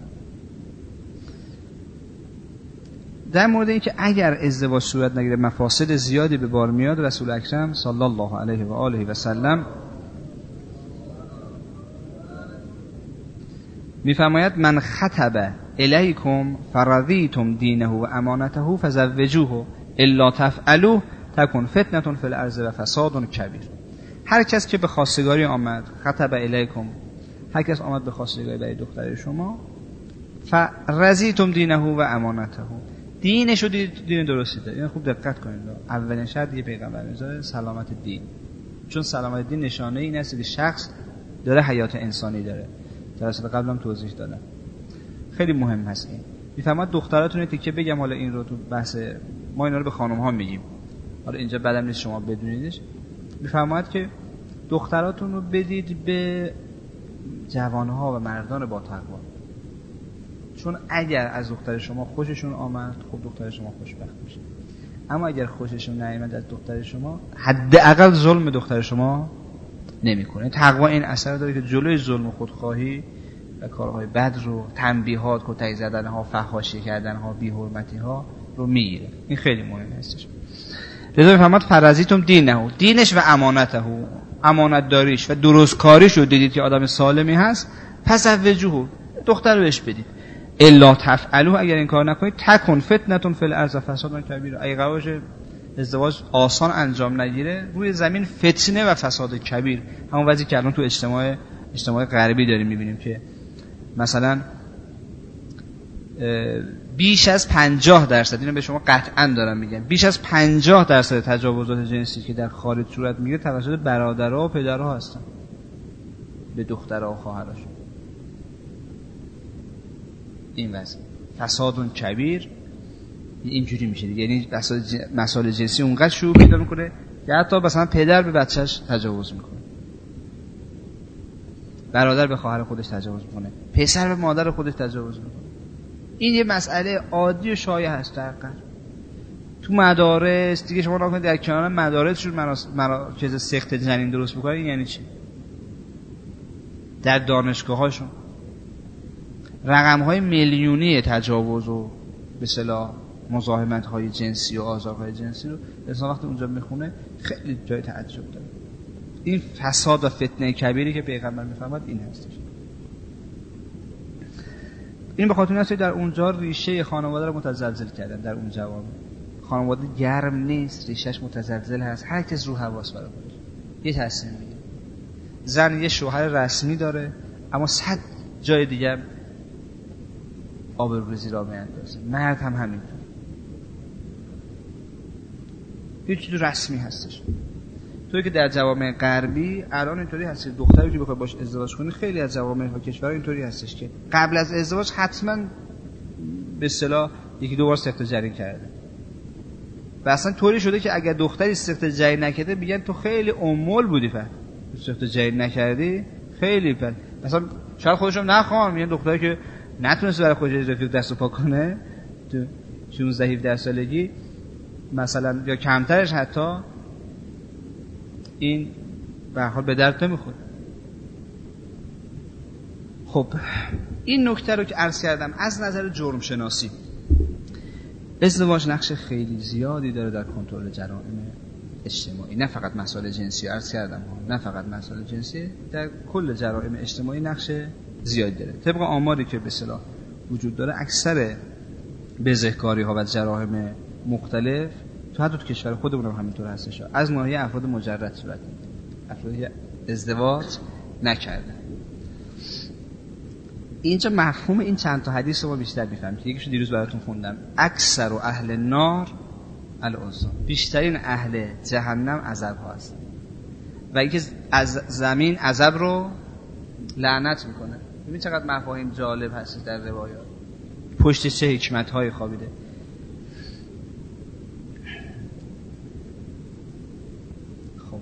در مورد اینکه اگر ازدواج صورت نگیره مفاسد زیادی به بار میاد، رسول اکرم صلی الله علیه و آله و سلم میفرماید من خطب الیکم فرضیتم دینه و امانته فزوجوه الا تفعلوه تکن فتنه فی الارض و فساد کبیر. هر کس که به خواستگاری آمد، خطب الیکم، هر کس آمد به خواستگاری برای دختر شما، فرضیتم دینه و امانته، دینش رو دید دین درستی داره. این خوب دقت کنید، اولین شرط یه پیغمبر میذاره سلامت دین، چون سلامت دین نشانه این است که شخص داره حیات انسانی داره. درس قبلم توضیح دادم، خیلی مهم هست. این میفهمید دختراتون تیکه بگم، حالا این رو تو بحث ما اینا رو به خانم ها میگیم، حالا اینجا بعدم نیست شما بدونیدش. میفهمید که دختراتون رو بدید به جوانها و مردان با تقوا، چون اگر از دختر شما خوششون آمد، خب دختر شما خوشبخت میشه. اما اگر خوششون نیامد از دختر شما، حداقل ظلم دختر شما نمیکنه. تقوا این اثر داره که جلوی ظلم و خودخواهی و کارهای بد رو، تنبیهات، کتک زدن ها، فحاشی کردن ها، بی‌حرمتی ها رو میگیره. این خیلی مهم هستش. لذا میفهمد فرضیتم دینه، دینش و امانته، امانت داریش و درست کاریش رو دیدید که آدم سالمی هست، پس وجوه دختر رو بهش بدید. الا تفعلوه، اگر این کار نکنید، تکن فتنه فی الارض و فساد کبیر. اگه قرار باشه ازدواج آسان انجام نگیره، روی زمین فتنه و فساد کبیر، همون وضعی که الان تو اجتماع اجتماع غربی داریم میبینیم که مثلا بیش از پنجاه درصد، اینو به شما قطعا دارم میگم، بیش از پنجاه درصد تجاوزات جنسی که در خارج صورت میگیره توسط برادرها و پدرها هستن به دخترها و خواهراشون. این وضع فساد کبیر اینجوری میشه دیگه، یعنی مسائل جنسی اونقدر شروع پیدا میکنه که حتی مثلا پدر به بچهش تجاوز میکنه، برادر به خواهر خودش تجاوز میکنه، پسر به مادر خودش تجاوز میکنه. این یه مسئله عادی و شایع هست در غرب. تو مدارس دیگه شما نکنید در کنار مدارسشون مراکز سخت جنین درست میکنن. این یعنی چی؟ در دانشگاهاشون رقم‌های میلیونی تجاوز و به اصطلاح مزاحمت‌های جنسی و آزارهای جنسی رو انسان وقتی اونجا میخونه خیلی جای تعجب داره. این فساد و فتنه کبیری که پیغمبر میفرماد این هستش. این به خاطر اینه در اونجا ریشه خانواده رو متزلزل کردن. در اون جوامع خانواده گرم نیست، ریشهش متزلزل هست، هر کس رو حواس برای خودش یه تصمیم میگیره. زن یه شوهر رسمی داره اما صد جای دیگه آبروریزی را میاندازه، مرد هم همینطور. یه چیز رسمی هستش. توی که در جوامع غربی الان اینطوری هست، دختری که بخواد باش ازدواج کنی، خیلی از جوامع و کشورها اینطوری هستش که قبل از ازدواج حتما به اصطلاح یکی دو بار سخت جنین کرده و اصلا طوری شده که اگر دختری سخت جنین نکرده میگن تو خیلی امول بودی، فهم سخت جنین نکردی خیلی فهم. مثلا شاید خودشون نخوان، میگن دختری که نتونسته برای خودش رفیق دست و پا کنه تو شانزده هفده سالگی مثلا یا کمترش، حتی این به هر حال به درد نمیخوره. خب این نکته رو که عرض کردم از نظر جرم شناسی، ازدواج نقش خیلی زیادی داره در کنترل جرائم اجتماعی، نه فقط مسائل جنسی. عرض کردم نه فقط مسائل جنسی، در کل جرائم اجتماعی نقش زیادی داره. طبق آماری که به اصطلاح وجود داره، اکثر بزهکاری ها و جرائم مختلف تو حتی تو کشور خودمون هم همینطور هستش، از ناحیه افراد مجرد صورت میگیره، افرادی ازدواج نکردن. اینجا مفهوم این چند تا حدیث رو ما بیشتر میفهمیم. یکیشو دیروز براتون خوندم، اکثر و اهل نار العزاب، بیشترین اهل جهنم عذاب ها هستن و اینکه از زمین عذاب رو لعنت میکنه. ببین چقدر مفاهیم جالب هست در روایات، پشت چه حکمت های خوابیده. خب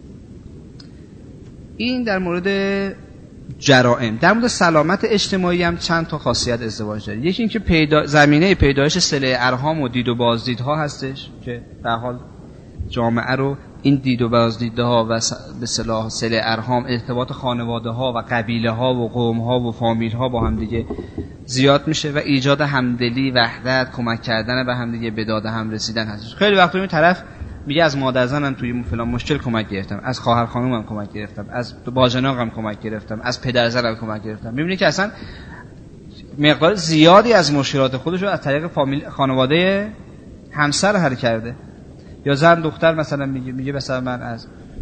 این در مورد جرائم. در مورد سلامت اجتماعی هم چند تا خاصیت ازدواج داره. یکی این که پیدا... زمینه پیدایش صله ارحام و دید و بازدیدها هستش که به حال جامعه رو این دید و بازدیدها و به اصطلاح صله ارحام، ارتباط خانواده ها و قبیله ها و قوم ها و فامیل ها با هم دیگه زیاد میشه و ایجاد همدلی، وحدت، کمک کردن به هم دیگه، به داد هم رسیدن هستش. خیلی وقتا این طرف میگه از مادر زنم توی فلان مشکل کمک گرفتم، از خواهر خانومم کمک گرفتم، از باجناقم کمک گرفتم، از پدر زنم کمک گرفتم. میبینی که اصلا مقدار زیادی از مشکلات خودش رو از طریق فامیل خانواده همسر حل کرده. یا زن دختر مثلا میگه میگه مثلا من از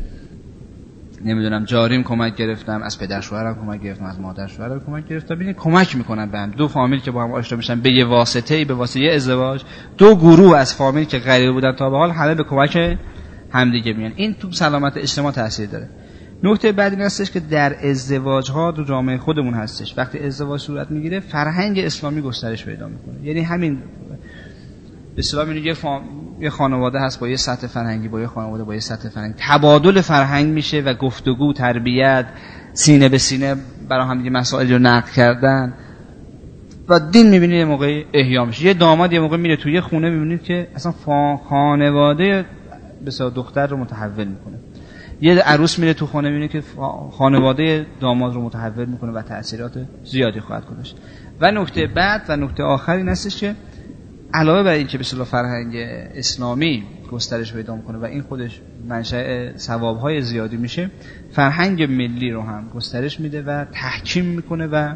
نمیدونم جاریم کمک گرفتم، از پدر شوهرم کمک گرفتم، از مادر شوهرم کمک گرفتم. ببینید کمک میکنن به هم. دو فامیل که با هم آشنا میشن به یه واسطه‌ای، به واسطه ازدواج، دو گروه از فامیل که غریبه بودن تا به حال همه به کمک همدیگه میان. این تو سلامت اجتماع تاثیر داره. نکته بعدی این هستش که در ازدواج ها تو جامعه خودمون هستش، وقتی ازدواج صورت میگیره فرهنگ اسلامی گسترش پیدا میکنه. یعنی همین به اصطلاح میگه فام... یه خانواده هست با یه سطح فرهنگی، با یه خانواده با یه سطح فرهنگی، تبادل فرهنگ میشه و گفتگو، تربیت، سینه به سینه برای هم دیگه مسائل رو نقد کردن و دین میبینید یه موقع احیا میشه. یه داماد یه موقع میره توی یه خونه میبینید که اصلا خانواده به اصطلاح دختر رو متحول میکنه. یه عروس میره تو خونه میبینه که خانواده داماد رو متحول میکنه و تأثیرات زیادی خواهد گذاشت. و نکته بعد و نکته آخر این هستش که علاوه بر این که به اصطلاح فرهنگ اسلامی گسترش پیدا میکنه و این خودش منشأ ثواب‌های زیادی میشه، فرهنگ ملی رو هم گسترش میده و تحکیم میکنه و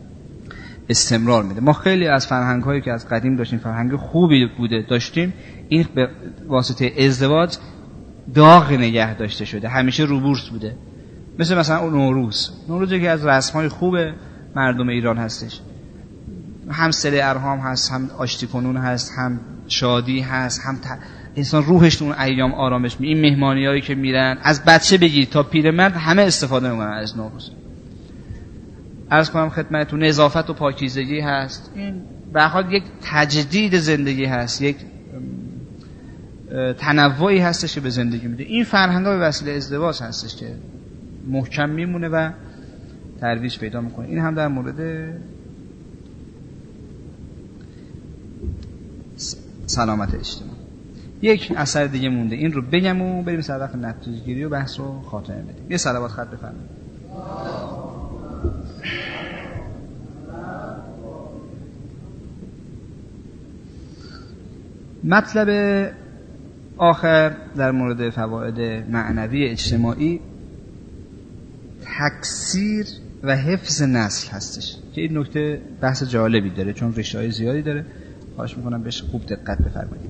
استمرار میده. ما خیلی از فرهنگ‌هایی که از قدیم داشتیم، فرهنگ خوبی بوده داشتیم، این به واسطه ازدواج داغ نگه داشته شده، همیشه روبورس بوده. مثل مثلا نوروز. نوروز یکی از رسم‌های خوب مردم ایران هستش. هم صله ارحام هست، هم آشتی کنون هست، هم شادی هست، هم ت... انسان روحش تو اون ایام آرامش می. این مهمانیایی که میرن از بچه بگیر تا پیرمرد همه استفاده میکنن از نوروز. عرض کنم خدمتتون نظافت و پاکیزگی هست. این به هر حال یک تجدید زندگی هست، یک تنوعی هستش که به زندگی میده. این فرهنگ‌ها به وسیله ازدواج هستش که محکم میمونه و ترویج پیدا میکنه. این هم در مورد سلامت اجتماع. یک اثر دیگه مونده، این رو بگم و بریم سر وقت نتیجه گیری و بحث رو خاتمه بدیم. یه صلوات خط بفرمایید. مطلب آخر در مورد فواید معنوی اجتماعی تکثیر و حفظ نسل هستش که این نکته بحث جالبی داره چون ریشه‌های زیادی داره. خواهش میکنم بهش خوب دقت بفرمایید.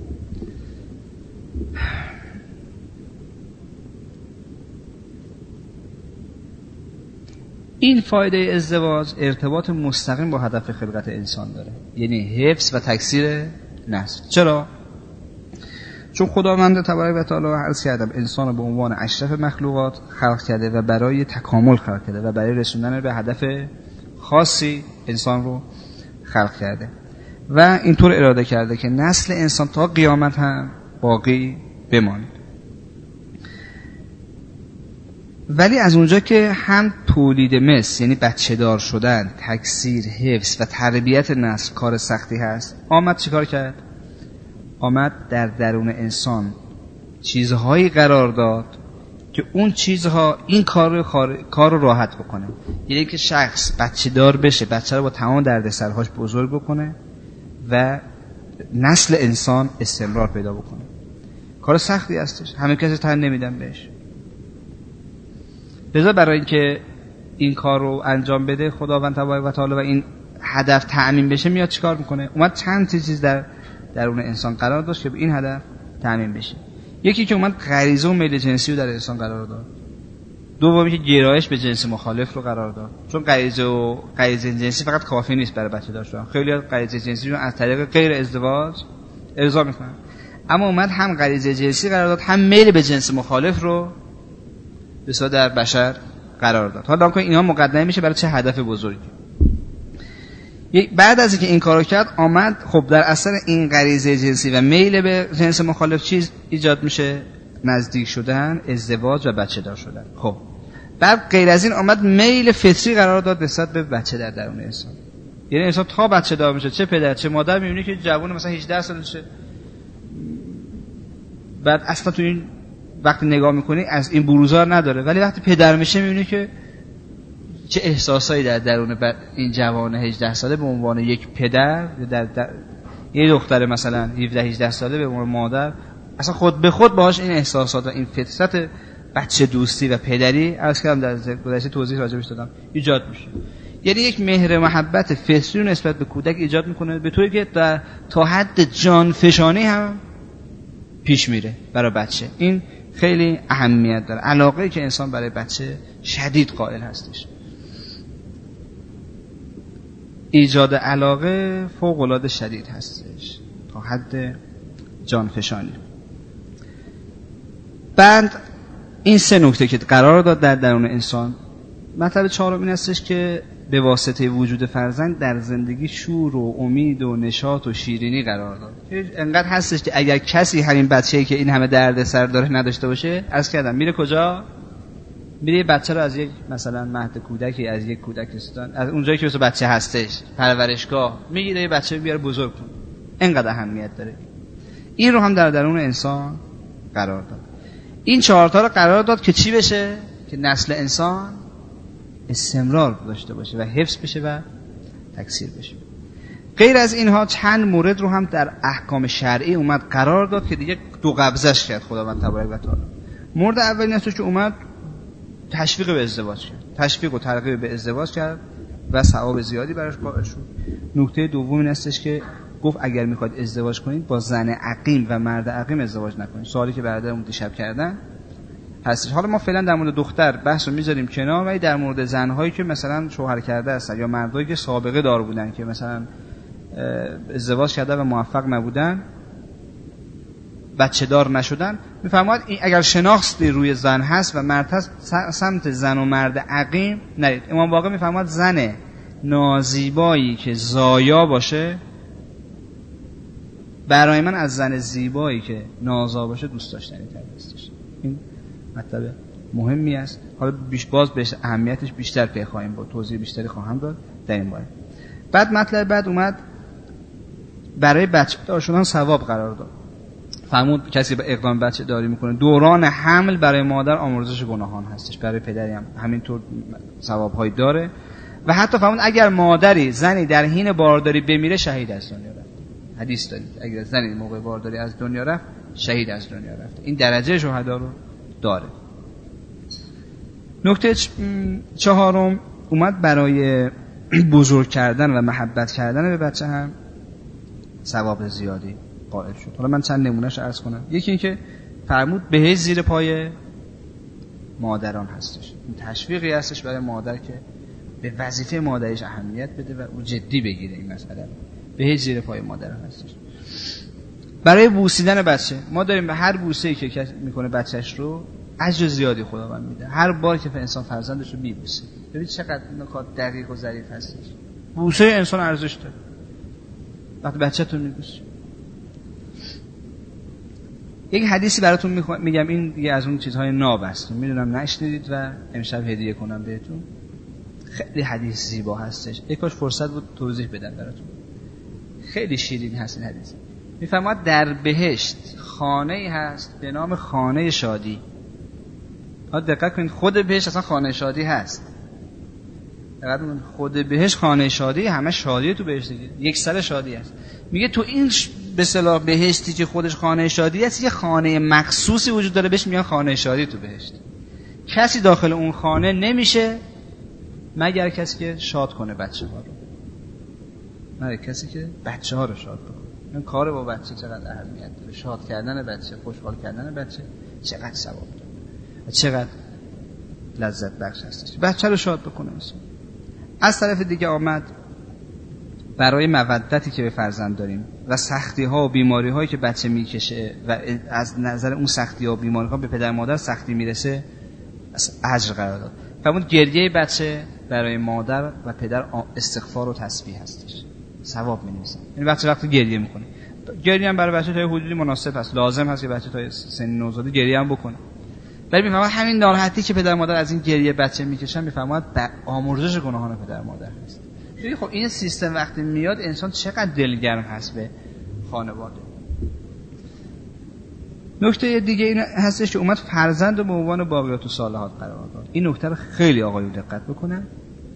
این فایده ازدواج ارتباط مستقیم با هدف خلقت انسان داره، یعنی حفظ و تکثیر نسل. چرا؟ چون خداوند تبارک و تعالی عرض کردم انسان رو به عنوان اشرف مخلوقات خلق کرده و برای تکامل خلق کرده و برای رسوندن به هدف خاصی انسان رو خلق کرده و اینطور اراده کرده که نسل انسان تا قیامت هم باقی بماند. ولی از اونجا که هم تولید مثل یعنی بچه دار شدن، تکثیر، حفظ و تربیت نسل کار سختی هست، آمد چیکار کرد؟ آمد در درون انسان چیزهایی قرار داد که اون چیزها این کار رو کار رو راحت بکنه. یعنی که شخص بچه دار بشه، بچه رو با تمام دردسرهاش بزرگ بکنه و نسل انسان استمرار پیدا بکنه. کار سختی هستش، همه کسی تن نمیدن بهش. لذا برای اینکه این کار رو انجام بده خداوند تبارک و تعالی و این هدف تأمین بشه، میاد چیکار میکنه؟ اومد چند چیز در درون انسان قرار داشت که به این هدف تأمین بشه. یکی که اومد غریزه و میل جنسی رو در انسان قرار داد. دومی که گرایش به جنس مخالف رو قرار داد. چون غریزه و غریزه جنسی فقط کافی نیست برای بچه دار شدن. خیلی غریزه جنسی رو از طریق غیر ازدواج ارضا میکنن. اما اومد هم غریزه جنسی قرار داد، هم میل به جنس مخالف رو به صورت در بشر قرار داد. حالا که اینا مقدمه میشه برای چه هدف بزرگی. بعد از اینکه این کارو کرد، آمد خب در اثر این غریزه جنسی و میل به جنس مخالف چیز ایجاد میشه؟ نزدیک شدن، ازدواج و بچه دار شدن. خب بعد غیر از این آمد میل فطری قرار داد نسبت به بچه در درون انسان. یعنی انسان تا بچه دار میشه، چه پدر چه مادر، میبینی که جوون مثلا هجده سالشه، بعد اصلا تو این وقتی نگاه میکنی از این بروزا نداره، ولی وقتی پدر میشه میبینی که چه احساسایی در درون این جوان هجده ساله به عنوان یک پدر، در, در یه دختر مثلا هفده هجده ساله به عنوان مادر، اصلا خود به خود باهاش این احساسات و این فطرت بچه دوستی و پدری، عرض کردم در گذشته توضیح راجعش دادم، ایجاد میشه. یعنی یک مهر محبت فطری نسبت به کودک ایجاد میکنه، به طوری که در تا حد جان فشانی هم پیش میره برای بچه. این خیلی اهمیت داره. علاقه‌ای که انسان برای بچه شدید قائل هستش. ایجاد علاقه فوق‌العاده شدید هستش تا حد جانفشانی. بعد این سه نکته که قرار داد در درون انسان، مطلب چهارم این هستش که به واسطه وجود فرزند در زندگی شور و امید و نشاط و شیرینی قرار داد. انقدر هستش که اگر کسی همین بچه‌ای که این همه درد سر داره نداشته باشه، عرض کردم میره کجا؟ میره بچه رو از یک مثلا مهد کودکی، از یک کودکستان، از اونجایی که مثلا بچه هستش، پرورشگاه، میگیره یه بچه بیاره بزرگ کنه. اینقدر اهمیت داره. این رو هم در درون انسان قرار داد. این چهار تا رو قرار داد که چی بشه؟ که نسل انسان استمرار داشته باشه و حفظ بشه و تکثیر بشه. غیر از اینها چند مورد رو هم در احکام شرعی اومد قرار داد که دیگه دو قبضش کرد خداوند تبارک و تعالی. مورد اولی هستش که اومد تشویق به ازدواج کرد، تشویق و ترغیب به ازدواج کرد و ثواب زیادی براش قائل شد. نکته دوم این هستش که گفت اگر میخواید ازدواج کنید با زن عقیم و مرد عقیم ازدواج نکنید. سوالی که برادرمون دیشب کردن هستش. حالا ما فعلا در مورد دختر بحث رو میذاریم کنار، ولی در مورد زنهایی که مثلا شوهر کرده هستن یا مردایی که سابقه دار بودن که مثلا ازدواج کرده و موفق نبودن، بچه دار نشدن، میفرماید اگر شناختی روی زن هست و مرد هست، سمت زن و مرد عقیم نرید. امام باقر میفرماید زن نازیبایی که زایا باشه برای من از زن زیبایی که نازا باشه دوست داشتنی تر هستش. این مطلب مهمی است. حالا بیش باز بهش اهمیتش بیشتر پی خواهیم با توضیح بیشتری خواهم داد در این باره. بعد مطلب بعد اومد برای بچه دار شدن ثواب قرار داد. فرمود کسی به اقدام بچه داری میکنه دوران حمل برای مادر آمرزش گناهان هستش، برای پدری هم همینطور ثواب‌هایی داره. و حتی فرمود اگر مادری زنی در حین بارداری بمیره شهید از دنیا رفت. حدیث دارید اگر زنی موقع بارداری از دنیا رفت شهید از دنیا رفت. این درجه شهدا رو داره. نکته چهارم اومد برای بزرگ کردن و محبت کردن به بچه هم ثواب زیادی قائل شد. حالا من چند نمونهش عرض کنم. یکی این که فرمود بهش زیر پای مادران هستش. این تشویقی هستش برای مادر که به وظیفه مادرش اهمیت بده و او جدی بگیره این مسئله رو. بهش زیر پای مادران هستش. برای بوسیدن بچه، ما داریم به هر بوسه‌ای که میکنه بچهش رو اجر زیادی خداوند میده. هر بار که انسان فرزندش رو میبوسه، ببین چقدر نکات دقیق و ظریف هستش. بوسه انسان ارزش داره. وقتی بچه‌تون میبوسی. یک حدیثی براتون میگم، این دیگه از اون چیزهای ناب است. میدونم نشنیدید و امشب هدیه کنم بهتون. خیلی حدیث زیبا هستش. یک کاش فرصت بود توضیح بدم براتون. خیلی شیرین هست این حدیث. میفرماد در بهشت خانه‌ای هست به نام خانه شادی. ها دقت کنید، خود بهش اصلا خانه شادی هست. دقت کنید خود بهش خانه شادی، همه شادی تو بهش دیگه، یک سر شادی هست. میگه تو این به اصطلاح بهشتی که خودش خانه شادی هست، یه خانه مخصوصی وجود داره بهش میگن خانه شادی تو بهشت. کسی داخل اون خانه نمیشه مگر کسی که شاد کنه بچه ها رو، مگر کسی که بچه ها رو شاد کنه. این کار با بچه چقدر اهمیت داره، شاد کردن بچه، خوشحال کردن بچه چقدر ثواب داره و چقدر لذت بخش هستش. بچه رو شاد بکنه. مثلا از طرف دیگه آمد برای مودتی که به فرزند داریم و سختی ها و بیماری هایی که بچه میکشه و از نظر اون سختی ها و بیماری ها به پدر مادر سختی میرسه اجر قرار داد. فرمود گریه بچه برای مادر و پدر استغفار و تسبیح هستش، ثواب می‌نویسن. یعنی بچه وقتی گریه میکنه، گریه هم برای بچه تا حدودی مناسب است، لازم هست که بچه تا سن نوزادی گریه هم بکنه. ولی میفهمد همین ناراحتی که پدر مادر از این گریه بچه میکشن، میفهمد به آمرزش گناهان پدر مادر هست. ببین خب این سیستم وقتی میاد انسان چقدر دلگرم هست به خانواده. نکته دیگه این هستش که اومد فرزند رو به عنوان باقیات الصالحات قرار داد. این نکته رو خیلی آقایون دقت بکنن.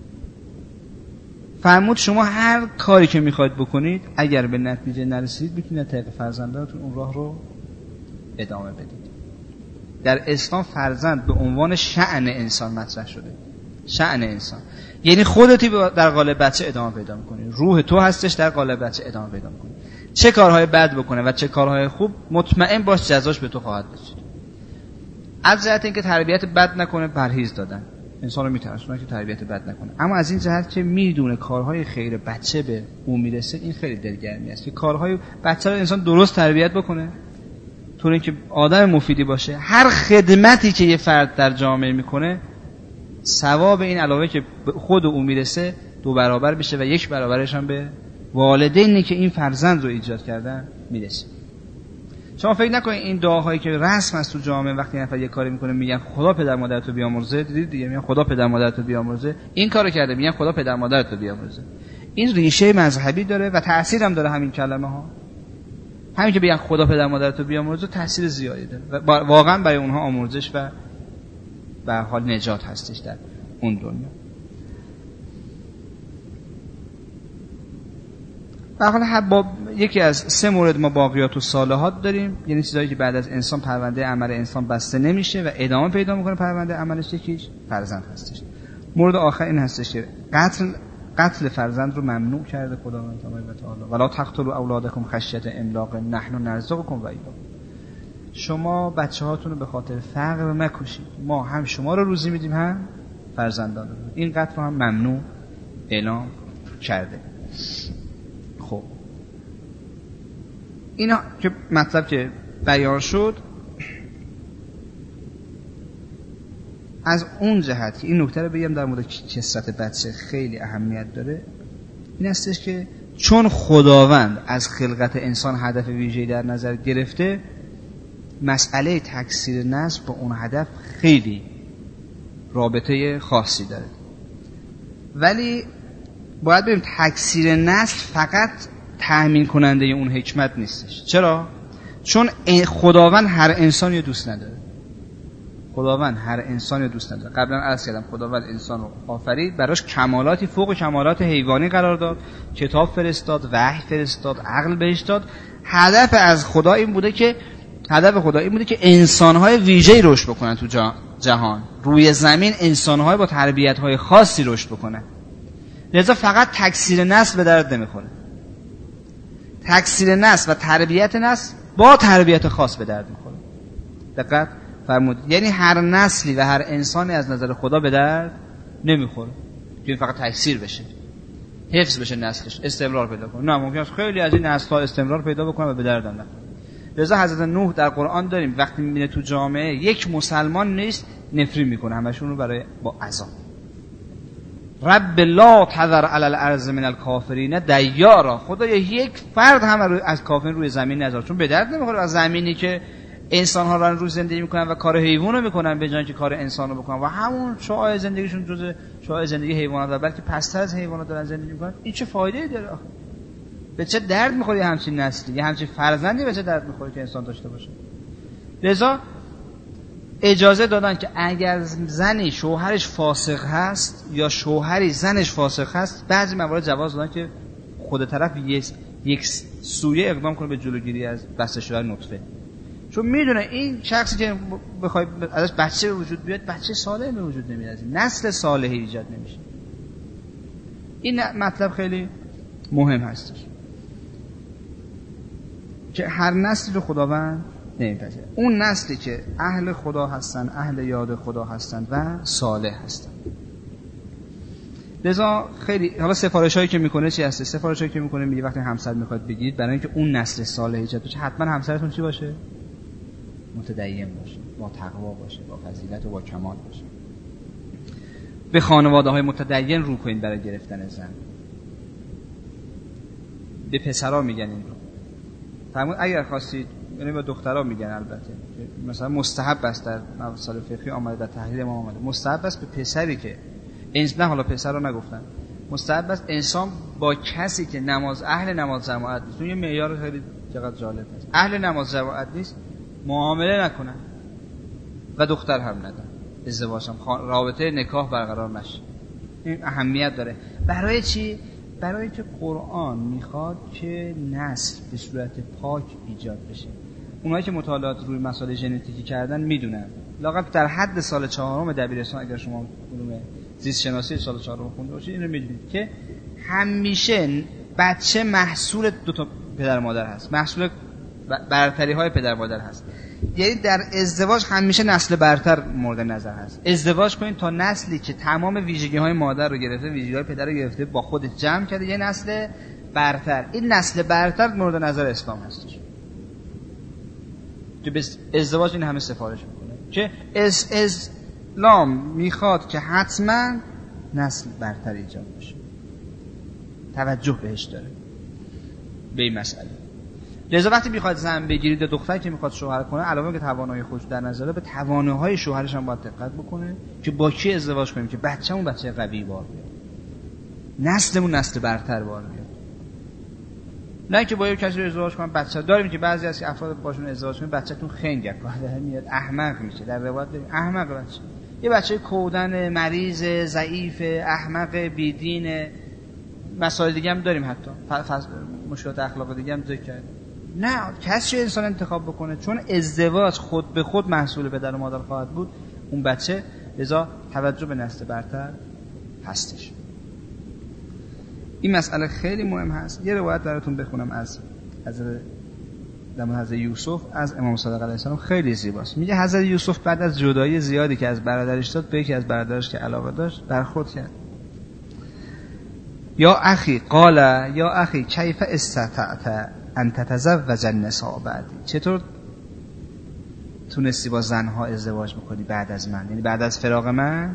فرمود شما هر کاری که میخواید بکنید اگر به نتیجه نرسید میتونید طریق فرزندانتون اون راه رو ادامه بدید. در اسلام فرزند به عنوان شأن انسان مطرح شده. شأن انسان یعنی خودتی در قالب بچه ادامه پیدا میکنی، روح تو هستش در قالب بچه ادامه پیدا میکنی. چه کارهای بد بکنه و چه کارهای خوب مطمئن باش جزاش به تو خواهد رسید. از جهت اینکه تربیت بد نکنه پرهیز دادن، انسان رو میترسونه که تربیت بد نکنه، اما از این جهت که میدونه کارهای خیر بچه به اون میرسه، این خیلی دلگرمی است که کارهای بچه رو انسان درست تربیت بکنه طور اینکه آدم مفیدی باشه. هر خدمتی که یه فرد در جامعه میکنه ثواب این علاوه که خود اون میرسه دو برابر بشه و یک برابرش هم به والدینی که این فرزند رو ایجاد کردن میرسه. شما فکر نکنید این دعاهایی که رسم است تو جامعه وقتی نفر یه کاری میکنه میگن خدا پدر مادرتو بیامرزه، دیدید دیگه میگن خدا پدر مادرتو بیامرزه، این کارو کرده میگن خدا پدر مادرتو بیامرزه. این ریشه مذهبی داره و تأثیر هم داره همین کلمه ها. همین که بگن خدا پدر مادرتو بیامرزه تأثیر زیادی داره و واقعا برای اونها آمرزش و به هر حال نجات هستش در اون دنیا. به هر حال با یکی از سه مورد ما باقیات الصالحات داریم، یعنی چیزایی که بعد از انسان پرونده عمل انسان بسته نمیشه و ادامه پیدا میکنه پرونده عملش، یکیش فرزند هستش. مورد آخر این هستش که قتل قتل فرزند رو ممنوع کرده خداوند تبارک و تعالی. ولا تقتلوا اولادکم خشیة املاق نحن نرزقکم و ایاهم. شما بچه‌هاتون رو به خاطر فقر نکشید، ما هم شما رو روزی میدیم هم فرزندان رو. این قتل رو هم ممنوع اعلام کرده. خب اینا که مطلب که بیان شد، از اون جهت که این نکته رو بگم در مورد کثرت بچه خیلی اهمیت داره، این هستش که چون خداوند از خلقت انسان هدف ویژه‌ای در نظر گرفته، مسئله تکثیر نسل با اون هدف خیلی رابطه خاصی داره. ولی باید ببینیم تکثیر نسل فقط تأمین کننده اون حکمت نیستش. چرا؟ چون خداوند هر انسانی رو دوست نداره. خداوند هر انسانی رو دوست نداره. قبلا عرض کردم خداوند انسان رو آفرید، براش کمالاتی فوق کمالات حیوانی قرار داد، کتاب فرستاد، وحی فرستاد، عقل بهش داد. هدف از خدا این بوده که هدف خدا این بوده که انسان‌های ویژه‌ای رشد بکنن تو جهان. روی زمین انسان‌های با تربیت‌های خاصی رشد بکنن. لذا فقط تکثیر نسل به درد نمیخوره. تکثیر نسل و تربیت نسل با تربیت خاص به درد میخوره. دقت فرمود. یعنی هر نسلی و هر انسانی از نظر خدا به درد نمیخوره که فقط تکثیر بشه، حفظ بشه نسلش، استمرار پیدا کنه. نه، ممکنه خیلی از این نسل‌ها استمرار پیدا بکنه و به درد نخوره. لذا حضرت نوح در قرآن داریم وقتی میبینه تو جامعه یک مسلمان نیست نفرین میکنه همشون رو برای با عذاب. رب لا تذر علی الارض من الکافرین دیارا. خدایا یک فرد هم از کافرین روی زمین نذار، چون به درد نمیخوره از زمینی که انسان ها رو روی زندگی میکنن و کار حیوان رو میکنن به جای اینکه کار انسان رو بکنن و همون شعاع زندگیشون جزء شعاع زندگی حیوانات و بلکه پستر از حیوانات دارن زندگی میکنن. این چه فایده‌ای داره آخه؟ به چه درد میخوره همچین نسلی، یه همچین فرزندی به چه درد میخوره که انسان داشته باشه؟ لذا اجازه دادن که اگر زنی شوهرش فاسق هست یا شوهری زنش فاسق هست، بعضی موارد جواز دادن که خود طرف یک سویه اقدام کنه به جلوگیری از بسته شدن نطفه، چون میدونه این شخصی که بخوای ازش بچه به وجود بیاد، بچه صالح به وجود نمیاد، نسل صالحی ایجاد نمیشه. این مطلب خیلی مهم هستش که هر نسلی رو خداوند نمیپذیره. اون نسلی که اهل خدا هستن، اهل یاد خدا هستن و صالح هستن. لذا خیلی حالا سفارشایی که میکنه چی هست؟ سفارشایی که میکنه میگه وقتی همسر میخواد بگیرید، برای اینکه اون نسل صالح ایجاد بشه، حتما همسرتون چی باشه؟ متدین باشه، با تقوا باشه، با فضیلت و با کمال باشه. به خانواده‌های متدین رو کنید برای گرفتن زن. به پسرا میگن این رو. فرمود اگر خواستید، یعنی به دخترها میگن البته، مثلا مستحب است در مسائل فقهی آمده، در تحریر ما آمده، مستحب است به پسری که نه حالا پسر رو نگفتن، مستحب است انسان با کسی که نماز اهل نماز جماعت نیست، اون یه معیار خیلی چقدر جالب است، اهل نماز جماعت نیست معامله نکنن و دختر هم ندن، ازدواج هم رابطه نکاح برقرار نشه. این اهمیت داره. برای چی؟ برای که قرآن میخواد که نسل به صورت پاک ایجاد بشه. اونایی که مطالعات روی مسائل ژنتیکی کردن میدونن، لااقل در حد سال چهارم دبیرستان اگر شما علوم زیست شناسی سال چهارم خونده باشید اینو میدونید که همیشه بچه محصول دو تا پدر مادر هست، محصول برتری های پدر مادر هست. یعنی در ازدواج همیشه نسل برتر مورد نظر هست. ازدواج کنید تا نسلی که تمام ویژگی های مادر رو گرفته، ویژگی های پدر رو گرفته، با خودت جمع کرده، یه نسل برتر. این نسل برتر مورد نظر اسلام هستش که به ازدواج این همه سفارش میکنه که از اسلام میخواد که حتما نسل برتر ایجاد بشه، توجه بهش داره به این مسئله. لذا وقتی میخواد زن بگیرید، دختری که میخواد شوهر کنه، علاوه که توانایی خودش در نظره، به توانایی‌های شوهرش هم باید دقت بکنه که با کی ازدواج کنیم که بچه‌مون بچه قوی بار بیاد، نسلمون نسل برتر بار بیاد. نه که با یه کسی ازدواج کنم بچه داریم که بعضی از افراد باشون ازدواج کنیم بچه‌تون خنگه کنه میاد احمق میشه، در روایت داریم احمق بچه، یه بچه کودن، مریض، ضعیف، احمق، بیدین، مسائل دیگه هم داریم، حتی مشکلات اخلاقی دیگه هم ذکر کردیم. نه، کسی انسان انتخاب بکنه، چون ازدواج خود به خود محصول پدر و مادر خواهد بود اون بچه، لذا توجه به نسل برتر هستش. این مسئله خیلی مهم هست. یه روایت براتون بخونم از حضرت در مورد حضرت یوسف از امام صادق علیه السلام، خیلی زیباست. میگه حضرت یوسف بعد از جدایی زیادی که از برادرش داد، به یکی از برادرش که علاقه داشت برخورد کرد. یا اخی قال یا اخی کیف استطعت ان تتزوج النساء بعدی، چطور تونستی با زنها ازدواج بکنی بعد از من، یعنی بعد از فراق من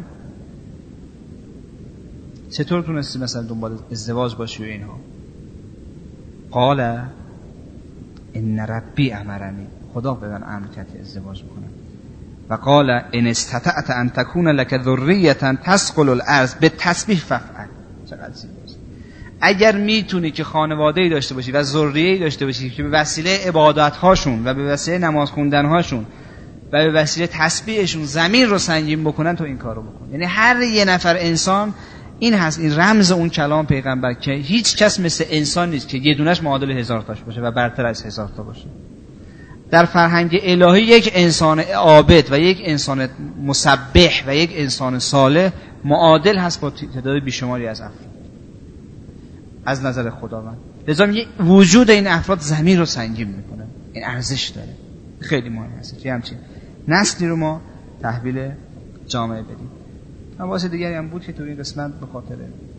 چطور تونستی مثلا دنبال ازدواج باشی و اینها؟ قال ان ربی امرنی، خدا به من امر کرد ازدواج بکنم. و قال ان استطعت ان تكون لك ذریه تثقل الارض بالتسبیح فافعل. چقدر زیباست. اگر میتونی که خانواده‌ای داشته باشی و ذریه‌ای داشته باشی که به وسیله عبادت‌هاشون و به وسیله نماز خوندن‌هاشون و به وسیله تسبیحشون زمین رو سنگین بکنن، تو این کارو بکن. یعنی هر یه نفر انسان این هست، این رمز اون کلام پیغمبر که هیچ کس مثل انسان نیست که یه دونش معادل هزار تاش باشه و برتر از هزار تا باشه. در فرهنگ الهی یک انسان عابد و یک انسان مسبح و یک انسان صالح معادل هست با تعداد بیشماری از افراد از نظر خداوند. لذا میگه وجود این افراد زمین رو سنگین میکنه، این ارزش داره، خیلی مهم هست که همچین نسلی رو ما تحویل جامعه بدیم. واسه دیگری هم بود که تو این قسمت به خاطر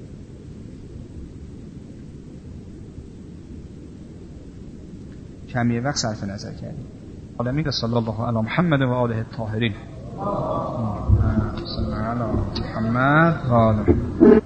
کمی وقت صرف نظر کردیم. عالمین صلی الله علی محمد و آله الطاهرین. صلی الله علی محمد و آله